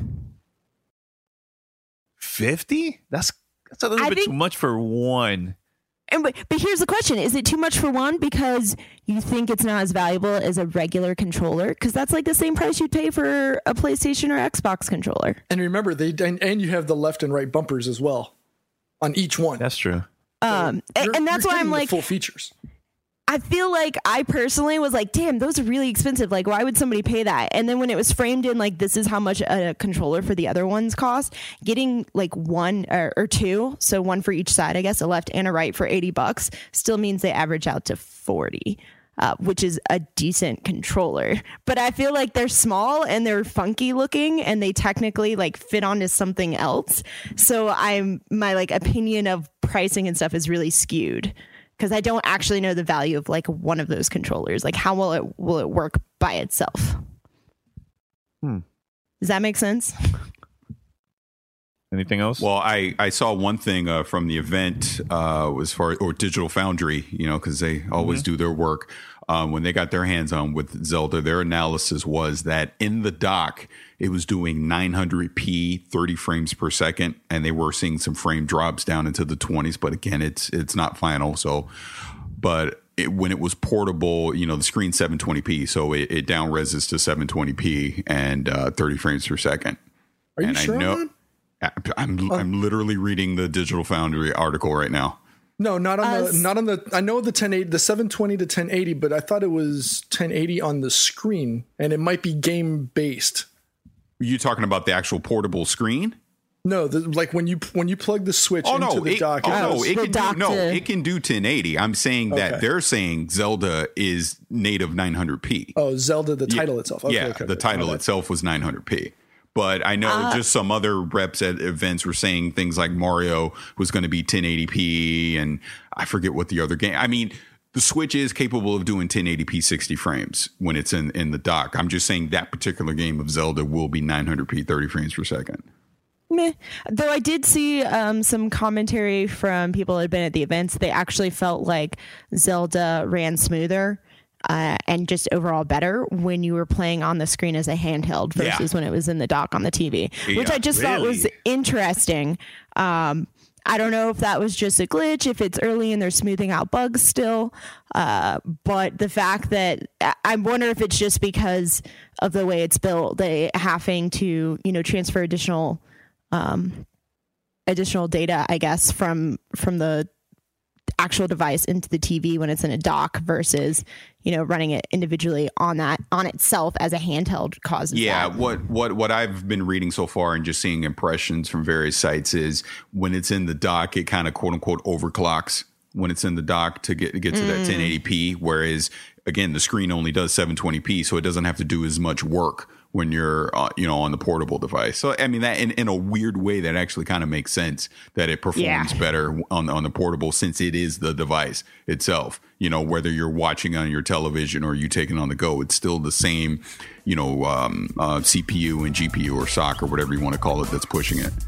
$50? That's a little bit too much for one. But here's the question. Is it too much for one because you think it's not as valuable as a regular controller? Because that's like the same price you'd pay for a PlayStation or Xbox controller. And remember, and you have the left and right bumpers as well on each one. That's true. And that's why I'm like, full features. I feel like I personally was like, damn, those are really expensive. Like, why would somebody pay that? And then when it was framed in like, this is how much a controller for the other ones cost, getting like one or two, so one for each side, I guess, a left and a right for $80 still means they average out to $40. which is a decent controller. But I feel like they're small and they're funky looking, and they technically like fit onto something else. So my like opinion of pricing and stuff is really skewed, because I don't actually know the value of like one of those controllers. Like, how will it work by itself? Does that make sense? Anything else? Well, I saw one thing from the event as far or Digital Foundry, because they always do their work. When they got their hands on with Zelda, their analysis was that in the dock, it was doing 900p, 30 frames per second, and they were seeing some frame drops down into the 20s. But again, it's not final. So, but when it was portable, the screen's 720p, so it down reses to 720p and 30 frames per second. Are you sure on that? I'm literally reading the Digital Foundry article right now. No, not on the. I know the 1080, the 720 to 1080, but I thought it was 1080 on the screen, and it might be game based. Are you talking about the actual portable screen? No, like when you plug the Switch into the dock. It can do 1080. I'm saying that they're saying Zelda is native 900p. Oh, Zelda, the title itself. Okay, the title itself was 900p. But I know just some other reps at events were saying things like Mario was going to be 1080p, and I forget what the other game. I mean, the Switch is capable of doing 1080p 60 frames when it's in the dock. I'm just saying that particular game of Zelda will be 900p 30 frames per second. Meh. Though I did see some commentary from people who had been at the events. They actually felt like Zelda ran smoother and just overall better when you were playing on the screen as a handheld versus when it was in the dock on the TV, which I just thought was interesting. I don't know if that was just a glitch, if it's early and they're smoothing out bugs still. But the fact that I wonder if it's just because of the way it's built, they having to, transfer additional data, I guess, from the actual device into the TV when it's in a dock versus, running it individually on itself as a handheld causes that. What I've been reading so far and just seeing impressions from various sites is when it's in the dock, it kind of quote unquote overclocks when it's in the dock to get to that 1080p. Whereas again, the screen only does 720p, so it doesn't have to do as much work when you're on the portable device. So I mean, that in a weird way, that actually kind of makes sense that it performs better on the portable, since it is the device itself. Whether you're watching on your television or you take it on the go, it's still the same CPU and GPU or SoC or whatever you want to call it that's pushing it.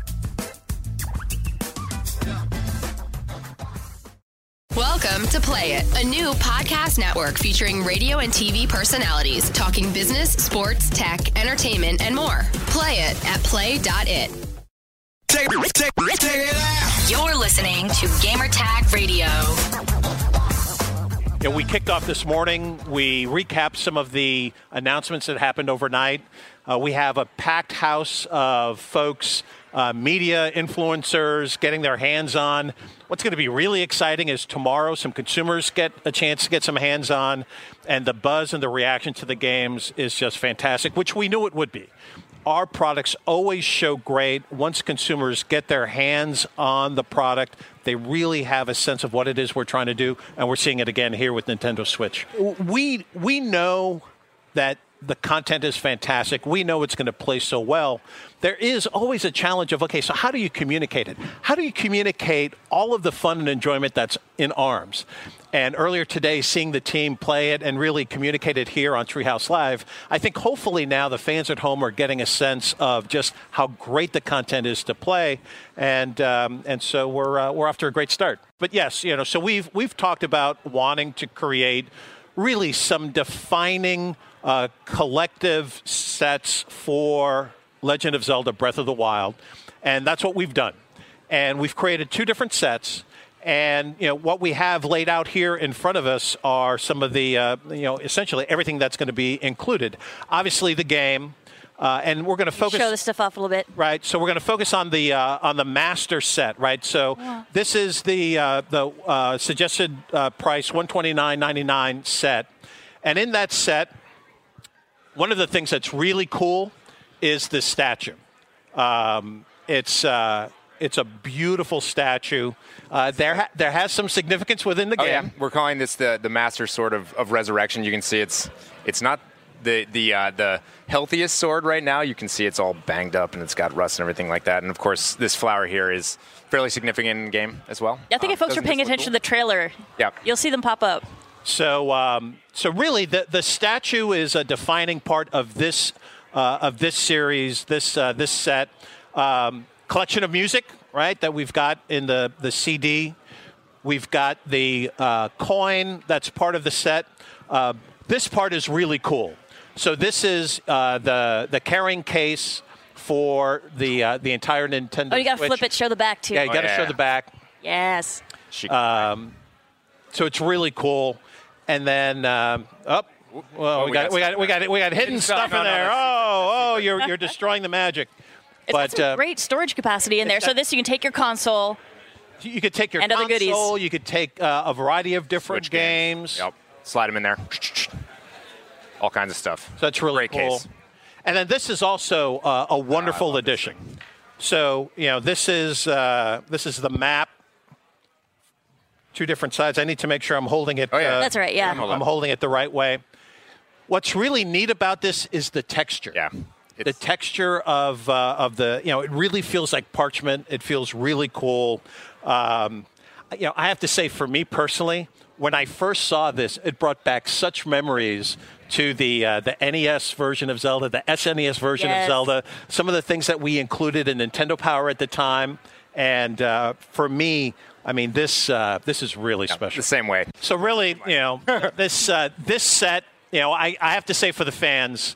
Welcome to Play It, a new podcast network featuring radio and TV personalities talking business, sports, tech, entertainment, and more. Play it at play.it. Take it out. You're listening to Gamertag Radio. We kicked off this morning. We recapped some of the announcements that happened overnight. We have a packed house of folks, media influencers getting their hands on. What's going to be really exciting is tomorrow some consumers get a chance to get some hands on, and the buzz and the reaction to the games is just fantastic, which we knew it would be. Our products always show great. Once consumers get their hands on the product, they really have a sense of what it is we're trying to do, and we're seeing it again here with Nintendo Switch. We know that the content is fantastic. We know it's going to play so well. There is always a challenge of, so how do you communicate it? How do you communicate all of the fun and enjoyment that's in ARMS? And earlier today, seeing the team play it and really communicate it here on Treehouse Live, I think hopefully now the fans at home are getting a sense of just how great the content is to play. And so we're off to a great start. But yes, so we've talked about wanting to create really some defining collective sets for Legend of Zelda Breath of the Wild, and that's what we've done. And we've created two different sets, and what we have laid out here in front of us are some of the essentially everything that's going to be included. Obviously the game, and we're going to focus. Show the stuff off a little bit. Right. So we're going to focus on the master set. Right. So this is the suggested price $129.99 set, and in that set, one of the things that's really cool is this statue. It's It's a beautiful statue. There has some significance within the game. Yeah. We're calling this the Master Sword of Resurrection. You can see it's not the healthiest sword right now. You can see it's all banged up and it's got rust and everything like that. And of course, this flower here is fairly significant in the game as well. I think if folks are paying attention to the trailer, you'll see them pop up. So really, the statue is a defining part of this series, this set. Collection of music, right, that we've got in the CD. We've got the coin that's part of the set. This part is really cool. So this is the carrying case for the entire Nintendo. Oh, you got to Switch. flip it, show the back too. Yeah, you got to show the back. Yes. So it's really cool. And then we got hidden stuff in there. You're destroying the magic. It's got some great storage capacity in there. So this, you can take your console. You could take your and console. Other goodies. You could take a variety of different Switch games. Yep. Slide them in there. All kinds of stuff. So that's really cool. Case. And then this is also a wonderful addition. So this is the map. Two different sides. I need to make sure I'm holding it. That's right. Yeah. I'm holding it the right way. What's really neat about this is the texture. Yeah. The texture of the, it really feels like parchment. It feels really cool. I have to say, for me personally, when I first saw this, it brought back such memories to the NES version of Zelda, the SNES version of Zelda, some of the things that we included in Nintendo Power at the time. And for me, I mean, this is really special. The same way. So really, this set, I have to say for the fans,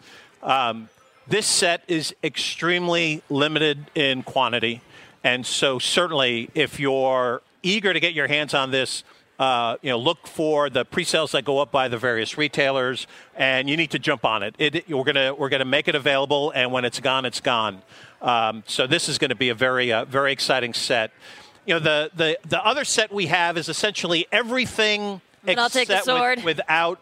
this set is extremely limited in quantity. And so certainly if you're eager to get your hands on this, look for the pre-sales that go up by the various retailers, and you need to jump on it. We're gonna make it available, and when it's gone, it's gone. So this is going to be a very exciting set. The other set we have is essentially everything except without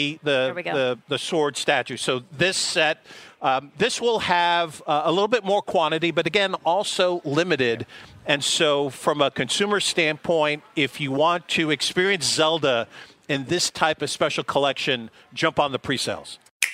the sword statue. So this set, this will have a little bit more quantity, but again, also limited. And so from a consumer standpoint, if you want to experience Zelda in this type of special collection, jump on the pre-sales.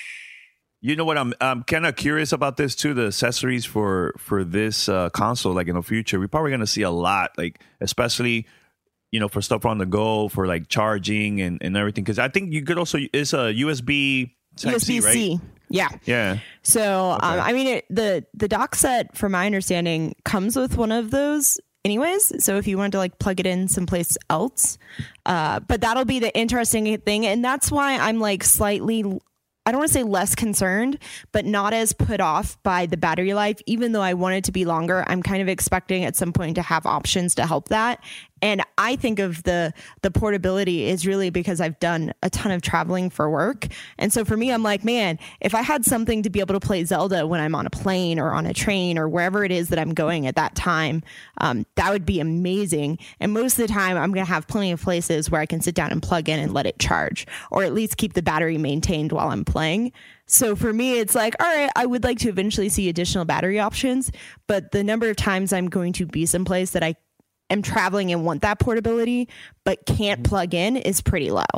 You know what? I'm kind of curious about this too. The accessories for this console, like in the future, we're probably going to see a lot, like especially for stuff on the go, for like charging and everything. Because I think you could also it's a USB USB-C, right? Yeah. So okay. I mean, the dock set, from my understanding, comes with one of those anyways. So if you wanted to like plug it in someplace else, but that'll be the interesting thing, and that's why I'm like slightly, I don't want to say less concerned, but not as put off by the battery life. Even though I want it to be longer, I'm kind of expecting at some point to have options to help that. And I think of the portability is really because I've done a ton of traveling for work. And so for me, I'm like, man, if I had something to be able to play Zelda when I'm on a plane or on a train or wherever it is that I'm going at that time, that would be amazing. And most of the time, I'm going to have plenty of places where I can sit down and plug in and let it charge, or at least keep the battery maintained while I'm playing. So for me, it's like, all right, I would like to eventually see additional battery options, but the number of times I'm going to be someplace that I am traveling and want that portability, but can't plug in is pretty low.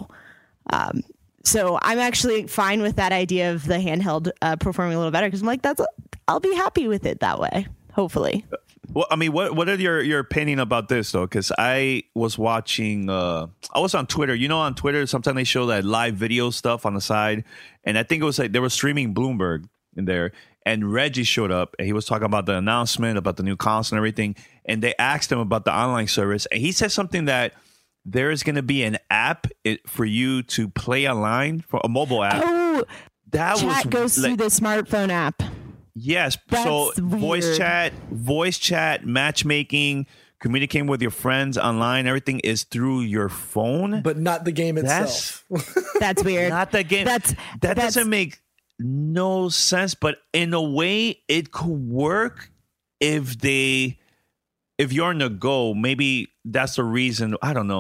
So I'm actually fine with that idea of the handheld performing a little better, because I'm like, I'll be happy with it that way, hopefully. Well, I mean, what are your opinion about this though? Because I was watching, I was on Twitter. On Twitter sometimes they show that live video stuff on the side, and I think it was like they were streaming Bloomberg in there, and Reggie showed up and he was talking about the announcement about the new console and everything, and they asked him about the online service, and he said something that there is going to be an app for you to play online, for a mobile app. Oh, chat goes through the smartphone app. Yes. That's so weird. voice chat, matchmaking, communicating with your friends online, everything is through your phone. But not the game itself. That's weird. Not the game. That doesn't make no sense. But in a way, it could work if you're on the go. Maybe that's the reason. I don't know, man.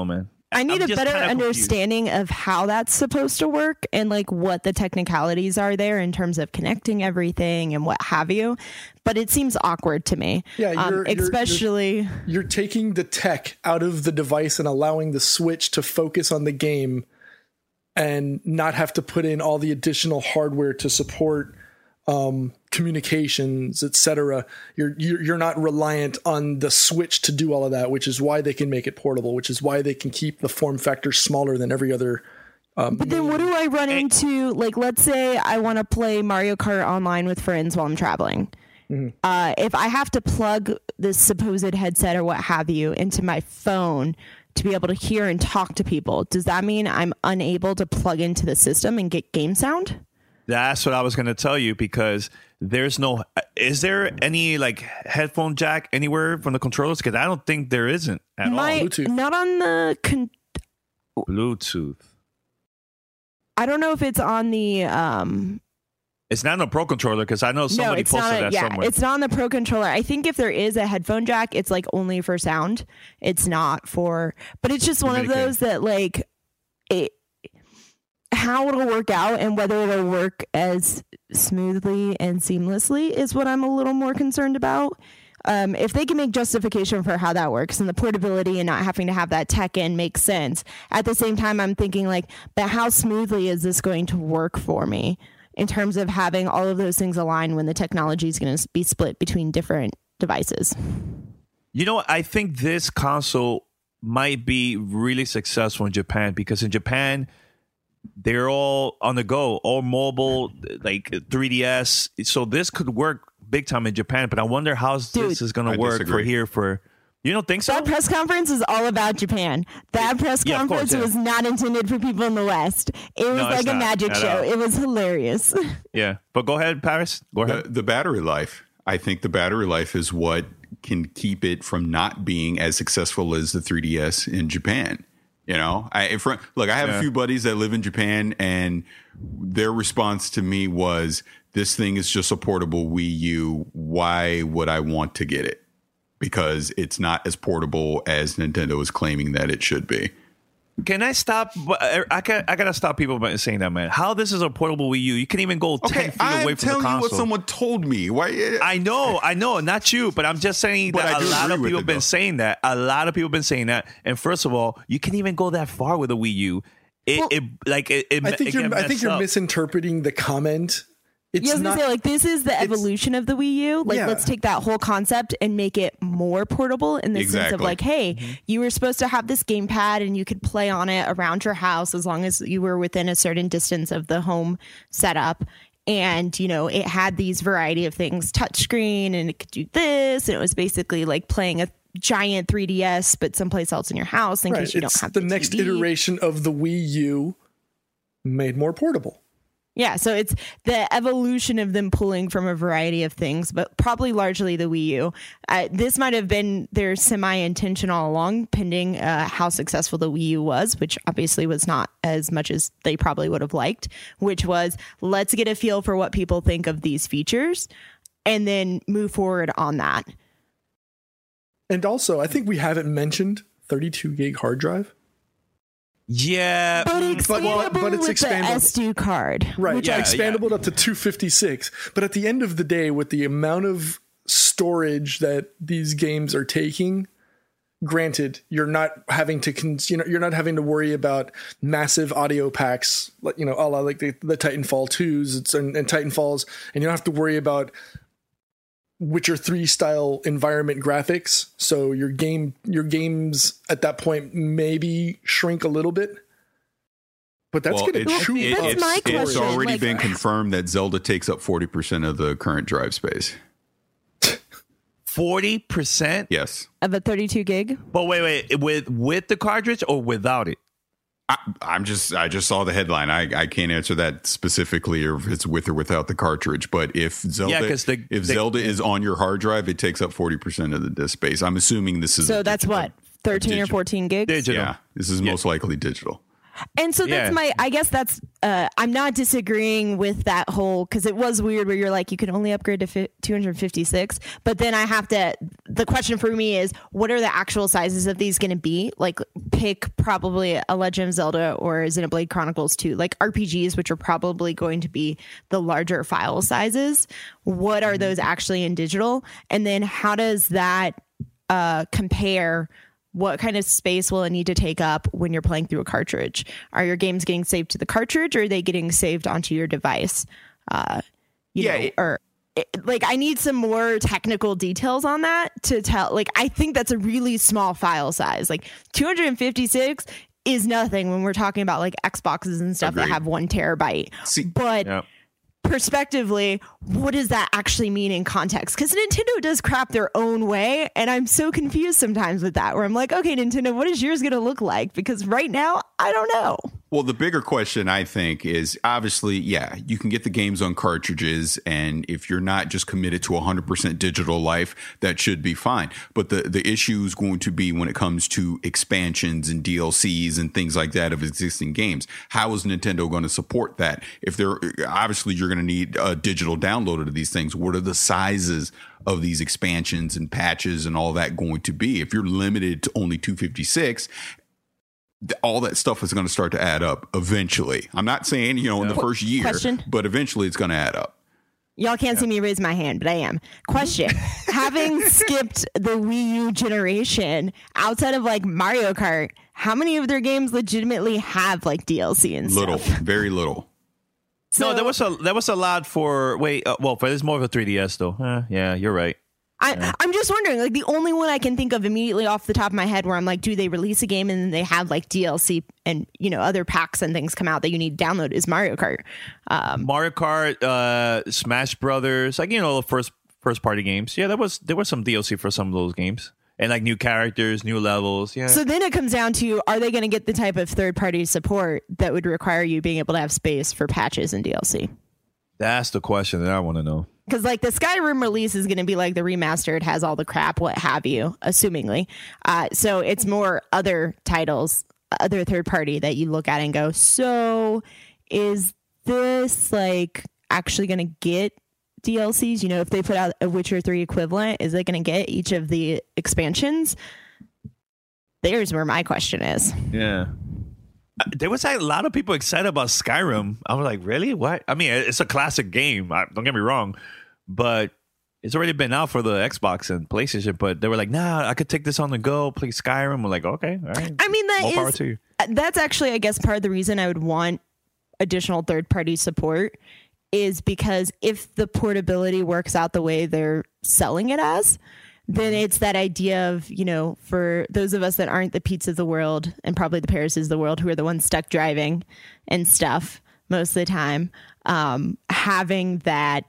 I need a better understanding of how that's supposed to work and like what the technicalities are there in terms of connecting everything and what have you. But it seems awkward to me. Yeah, you're taking the tech out of the device and allowing the Switch to focus on the game and not have to put in all the additional hardware to support communications, etc. You're not reliant on the Switch to do all of that, which is why they can make it portable, which is why they can keep the form factor smaller than every other. But then what do I run into? Like, let's say I want to play Mario Kart online with friends while I'm traveling. Mm-hmm. If I have to plug this supposed headset or what have you into my phone to be able to hear and talk to people, does that mean I'm unable to plug into the system and get game sound? That's what I was going to tell you, because is there any like headphone jack anywhere from the controllers? Because I don't think there isn't at all. Bluetooth. Not on the Bluetooth. I don't know if it's on the it's not on the Pro Controller, because I know somebody posted that somewhere. It's not on the Pro Controller. I think if there is a headphone jack, it's like only for sound. It's not for, but it's just one of those that like how it'll work out and whether it'll work as smoothly and seamlessly is what I'm a little more concerned about. If they can make justification for how that works and the portability and not having to have that tech in makes sense. At the same time, I'm thinking like, but how smoothly is this going to work for me in terms of having all of those things align when the technology is going to be split between different devices? You know, I think this console might be really successful in Japan, because in Japan, they're all on the go, all mobile, like 3DS. So this could work big time in Japan, but I wonder how this is going to work for here. You don't think so? That press conference is all about Japan. That press conference was not intended for people in the West. It was like a magic show. It was hilarious. Yeah, but go ahead, Paris. Go ahead. The battery life. I think the battery life is what can keep it from not being as successful as the 3DS in Japan. You know, I have a few buddies that live in Japan, and their response to me was, this thing is just a portable Wii U. Why would I want to get it? Because it's not as portable as Nintendo is claiming that it should be. Can I stop? I gotta stop people by saying that, man. How this is a portable Wii U? You can even go 10 feet away from the console. I'm telling you what someone told me. Why? I know, not you, but I'm just saying that a lot of people have been saying that. A lot of people have been saying that. And first of all, you can even go that far with a Wii U. I think you're misinterpreting the comment. I was going to say, like, this is the evolution of the Wii U. Like, let's take that whole concept and make it more portable in the sense of, like, hey, you were supposed to have this gamepad and you could play on it around your house as long as you were within a certain distance of the home setup. And, you know, it had these variety of things, touchscreen, and it could do this. And it was basically like playing a giant 3DS, but someplace else in your house in case you don't have the next iteration of the Wii U made more portable. Yeah, so it's the evolution of them pulling from a variety of things, but probably largely the Wii U. This might have been their semi-intention all along, pending how successful the Wii U was, which obviously was not as much as they probably would have liked, which was, let's get a feel for what people think of these features and then move forward on that. And also, I think we haven't mentioned 32 gig hard drive. Yeah, but it's expandable the SD card, right? Expandable up to 256. But at the end of the day, with the amount of storage that these games are taking, granted, you're not having to worry about massive audio packs, like a la like the Titanfall 2s and Titanfalls, and you don't have to worry about Witcher 3 style environment graphics, so your games at that point maybe shrink a little bit. But that's going to chew up. That's my question. It's already been confirmed that Zelda takes up 40% of the current drive space. 40%? Yes. Of a 32 gig? But wait, with the cartridge or without it? I just saw the headline. I can't answer that specifically, or if it's with or without the cartridge. But if Zelda, Zelda is on your hard drive, it takes up 40% of the disk space. I'm assuming this is that's what 13 or 14 gigs. Digital. Yeah, this is most likely digital. And so that's I guess that's I'm not disagreeing with that whole, because it was weird where you're like, you can only upgrade to 256. But then the question for me is, what are the actual sizes of these going to be? Like, pick probably a Legend of Zelda or Xenoblade Chronicles 2, like RPGs, which are probably going to be the larger file sizes. What are those actually in digital? And then how does that compare? What kind of space will it need to take up when you're playing through a cartridge? Are your games getting saved to the cartridge, or are they getting saved onto your device? I need some more technical details on that to tell. Like, I think that's a really small file size. Like 256 is nothing when we're talking about like Xboxes and stuff that have 1 terabyte. Prospectively, what does that actually mean in context? Because Nintendo does crap their own way, and I'm so confused sometimes with that, where I'm like, okay, Nintendo, what is yours going to look like? Because right now, I don't know. Well, the bigger question, I think, is obviously, you can get the games on cartridges, and if you're not just committed to 100% digital life, that should be fine. But the issue is going to be when it comes to expansions and DLCs and things like that of existing games. How is Nintendo going to support that? If they're obviously you're going to need a digital download of these things. What are the sizes of these expansions and patches and all that going to be? If you're limited to only 256, all that stuff is going to start to add up eventually. I'm not saying, in the first year, but eventually it's going to add up. Y'all can't see me raise my hand, but I am. Question. Having skipped the Wii U generation, outside of like Mario Kart, how many of their games legitimately have like DLC and stuff? Little, very little. So, no, that was a lot for this more of a 3DS though. Yeah, you're right. I'm just wondering, like, the only one I can think of immediately off the top of my head where I'm like, do they release a game and then they have like DLC and other packs and things come out that you need to download is Mario Kart. Mario Kart, Smash Brothers, like the first party games. Yeah, there was some DLC for some of those games. And like new characters, new levels. Yeah. So then it comes down to, are they going to get the type of third-party support that would require you being able to have space for patches and DLC? That's the question that I want to know. Because like the Skyrim release is going to be like the remastered, has all the crap, what have you, assumingly. So it's more other titles, other third-party that you look at and go, so is this like actually going to get DLCs? If they put out a Witcher 3 equivalent, is it going to get each of the expansions? There's where my question is. Yeah. There was a lot of people excited about Skyrim. I was like, really? What? I mean, it's a classic game. Don't get me wrong. But it's already been out for the Xbox and PlayStation. But they were like, nah, I could take this on the go, play Skyrim. We're like, okay, all right. I mean, more power to you. That's actually, I guess, part of the reason I would want additional third-party support is because if the portability works out the way they're selling it as, then it's that idea of, for those of us that aren't the Pete's of the world and probably the Paris of the world who are the ones stuck driving and stuff most of the time, having that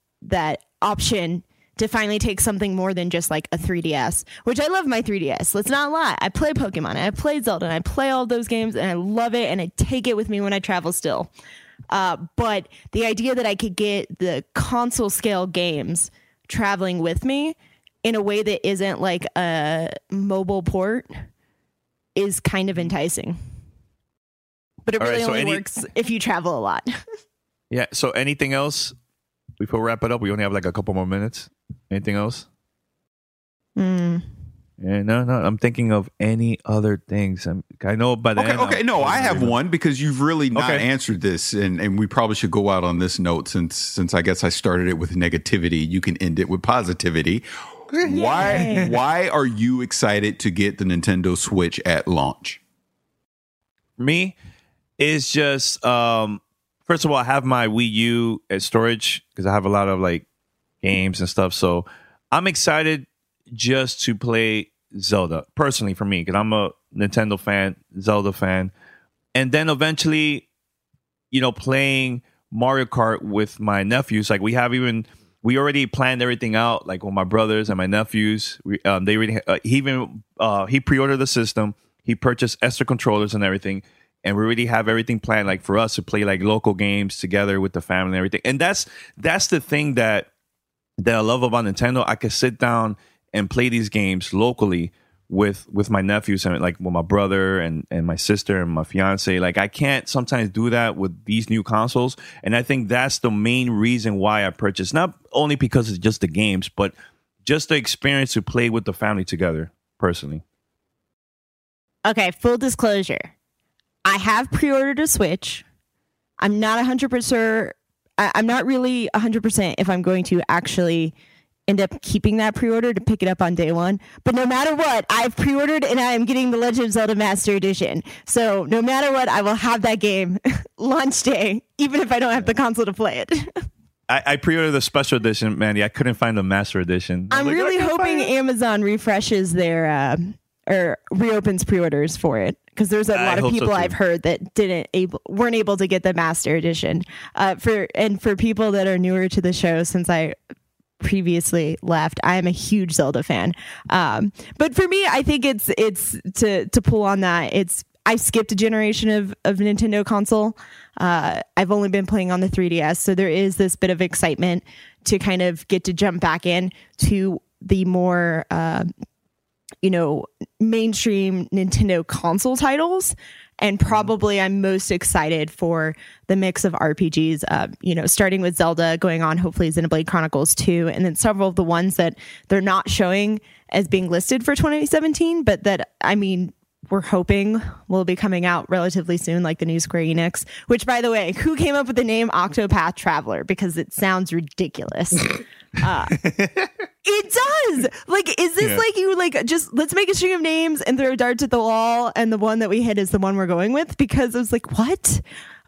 option to finally take something more than just like a 3DS, which I love my 3DS. Let's not lie. I play Pokemon, and I play Zelda, and I play all those games, and I love it, and I take it with me when I travel still. But the idea that I could get the console scale games traveling with me in a way that isn't like a mobile port is kind of enticing. But it really only works if you travel a lot. Yeah. So anything else before we wrap it up? We only have like a couple more minutes. Anything else? Yeah, no. I'm thinking of any other things. I know by then. Okay. No, I have one because you've really not answered this, and we probably should go out on this note since I guess I started it with negativity. You can end it with positivity. Yay. Why are you excited to get the Nintendo Switch at launch? Me, it's just first of all, I have my Wii U at storage because I have a lot of like games and stuff. So I'm excited just to play Zelda personally for me because I'm a Nintendo fan, Zelda fan, and then eventually, playing Mario Kart with my nephews. Like we already planned everything out. Like with my brothers and my nephews, they already he pre-ordered the system. He purchased extra controllers and everything, and we already have everything planned. Like for us to play like local games together with the family and everything. And that's the thing that I love about Nintendo. I can sit down and play these games locally with my nephews and like with my brother and my sister and my fiance. Like I can't sometimes do that with these new consoles, and I think that's the main reason why I purchased. Not only because it's just the games, but just the experience to play with the family together. Personally, okay. Full disclosure, I have pre-ordered a Switch. I'm not 100%. I'm not really 100% if I'm going to actually end up keeping that pre-order to pick it up on day one. But no matter what, I've pre-ordered and I am getting the Legend of Zelda Master Edition. So no matter what, I will have that game launch day, even if I don't have the console to play it. I pre-ordered the special edition, Mandy. I couldn't find the Master Edition. I'm really hoping Amazon refreshes their or reopens pre-orders for it, because there's a lot of people I've heard that weren't able to get the Master Edition. For people that are newer to the show, since I previously left, I am a huge Zelda fan. But for me, I think it's to pull on that. I skipped a generation of Nintendo console. I've only been playing on the 3DS, so there is this bit of excitement to kind of get to jump back in to the more mainstream Nintendo console titles. And probably I'm most excited for the mix of RPGs, starting with Zelda, going on hopefully Xenoblade Chronicles 2, and then several of the ones that they're not showing as being listed for 2017, but that, we're hoping will be coming out relatively soon, like the new Square Enix, which, by the way, who came up with the name Octopath Traveler? because it sounds ridiculous. It does. Like, is this like you just let's make a string of names and throw darts at the wall, and the one that we hit is the one we're going with? Because I was like, what?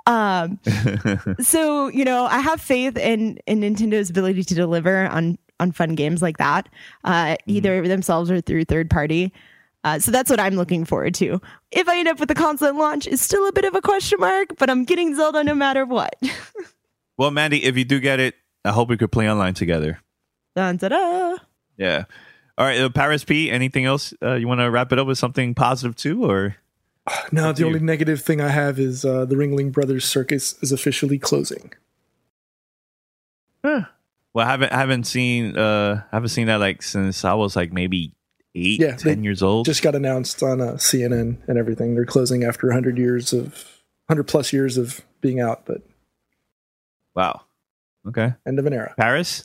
So, I have faith in Nintendo's ability to deliver on fun games like that, either themselves or through third party. So that's what I'm looking forward to. If I end up with the console at launch, it's still a bit of a question mark, but I'm getting Zelda no matter what. Well, Mandy, if you do get it, I hope we could play online together. Dun-da-da. Yeah. All right, Paris P, anything else you want to wrap it up with something positive too, or? No, the only negative thing I have is the Ringling Brothers Circus is officially closing. Well, I haven't seen that like since I was like maybe 10 years old. Just got announced on CNN and everything. They're closing after 100 plus years of being out. But wow, okay, end of an era. Paris.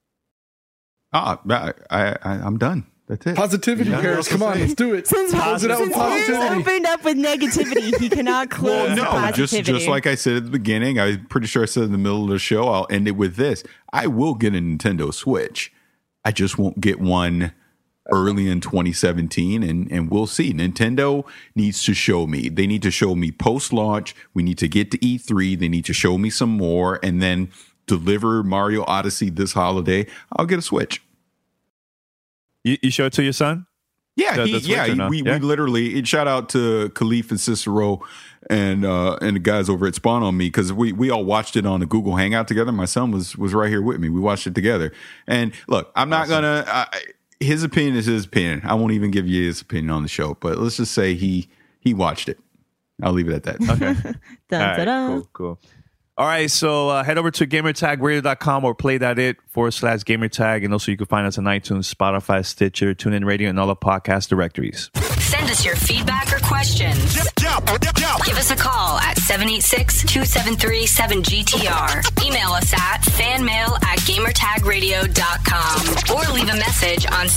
I'm done. That's it. Positivity, Paris. Come on, let's do it. Since Close it out with positivity. Opened up with negativity, he cannot close. Well, no, positivity. just like I said at the beginning, I'm pretty sure I said in the middle of the show. I'll end it with this: I will get a Nintendo Switch. I just won't get one early in 2017, and we'll see. Nintendo needs to show me. They need to show me post-launch. We need to get to E3. They need to show me some more, and then deliver Mario Odyssey this holiday. I'll get a Switch. You show it to your son? Yeah, we literally. Shout out to Khalif and Cicero and the guys over at Spawn on Me, because we all watched it on the Google Hangout together. My son was right here with me. We watched it together. And look, I'm not gonna. His opinion is his opinion. I won't even give you his opinion on the show. But let's just say he watched it. I'll leave it at that. Okay. All right, cool. All right, so head over to gamertagradio.com or play.it/gamertag. And also you can find us on iTunes, Spotify, Stitcher, TuneIn Radio, and all the podcast directories. Send us your feedback or questions. Give us a call at 786-273-7GTR. Email us at fanmail@gamertagradio.com or leave a message on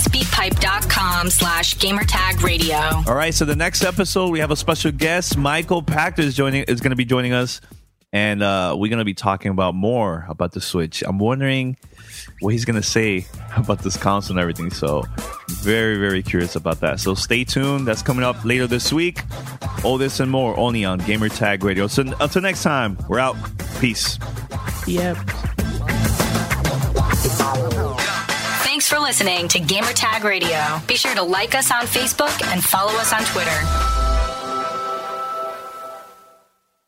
speakpipe.com/gamertagradio. All right, so the next episode, we have a special guest. Michael Pachter is going to be joining us. And we're going to be talking more about the Switch. I'm wondering what he's going to say about this console and everything. So very, very curious about that. So stay tuned. That's coming up later this week. All this and more only on Gamertag Radio. So until next time, we're out. Peace. Yep. Thanks for listening to Gamertag Radio. Be sure to like us on Facebook and follow us on Twitter.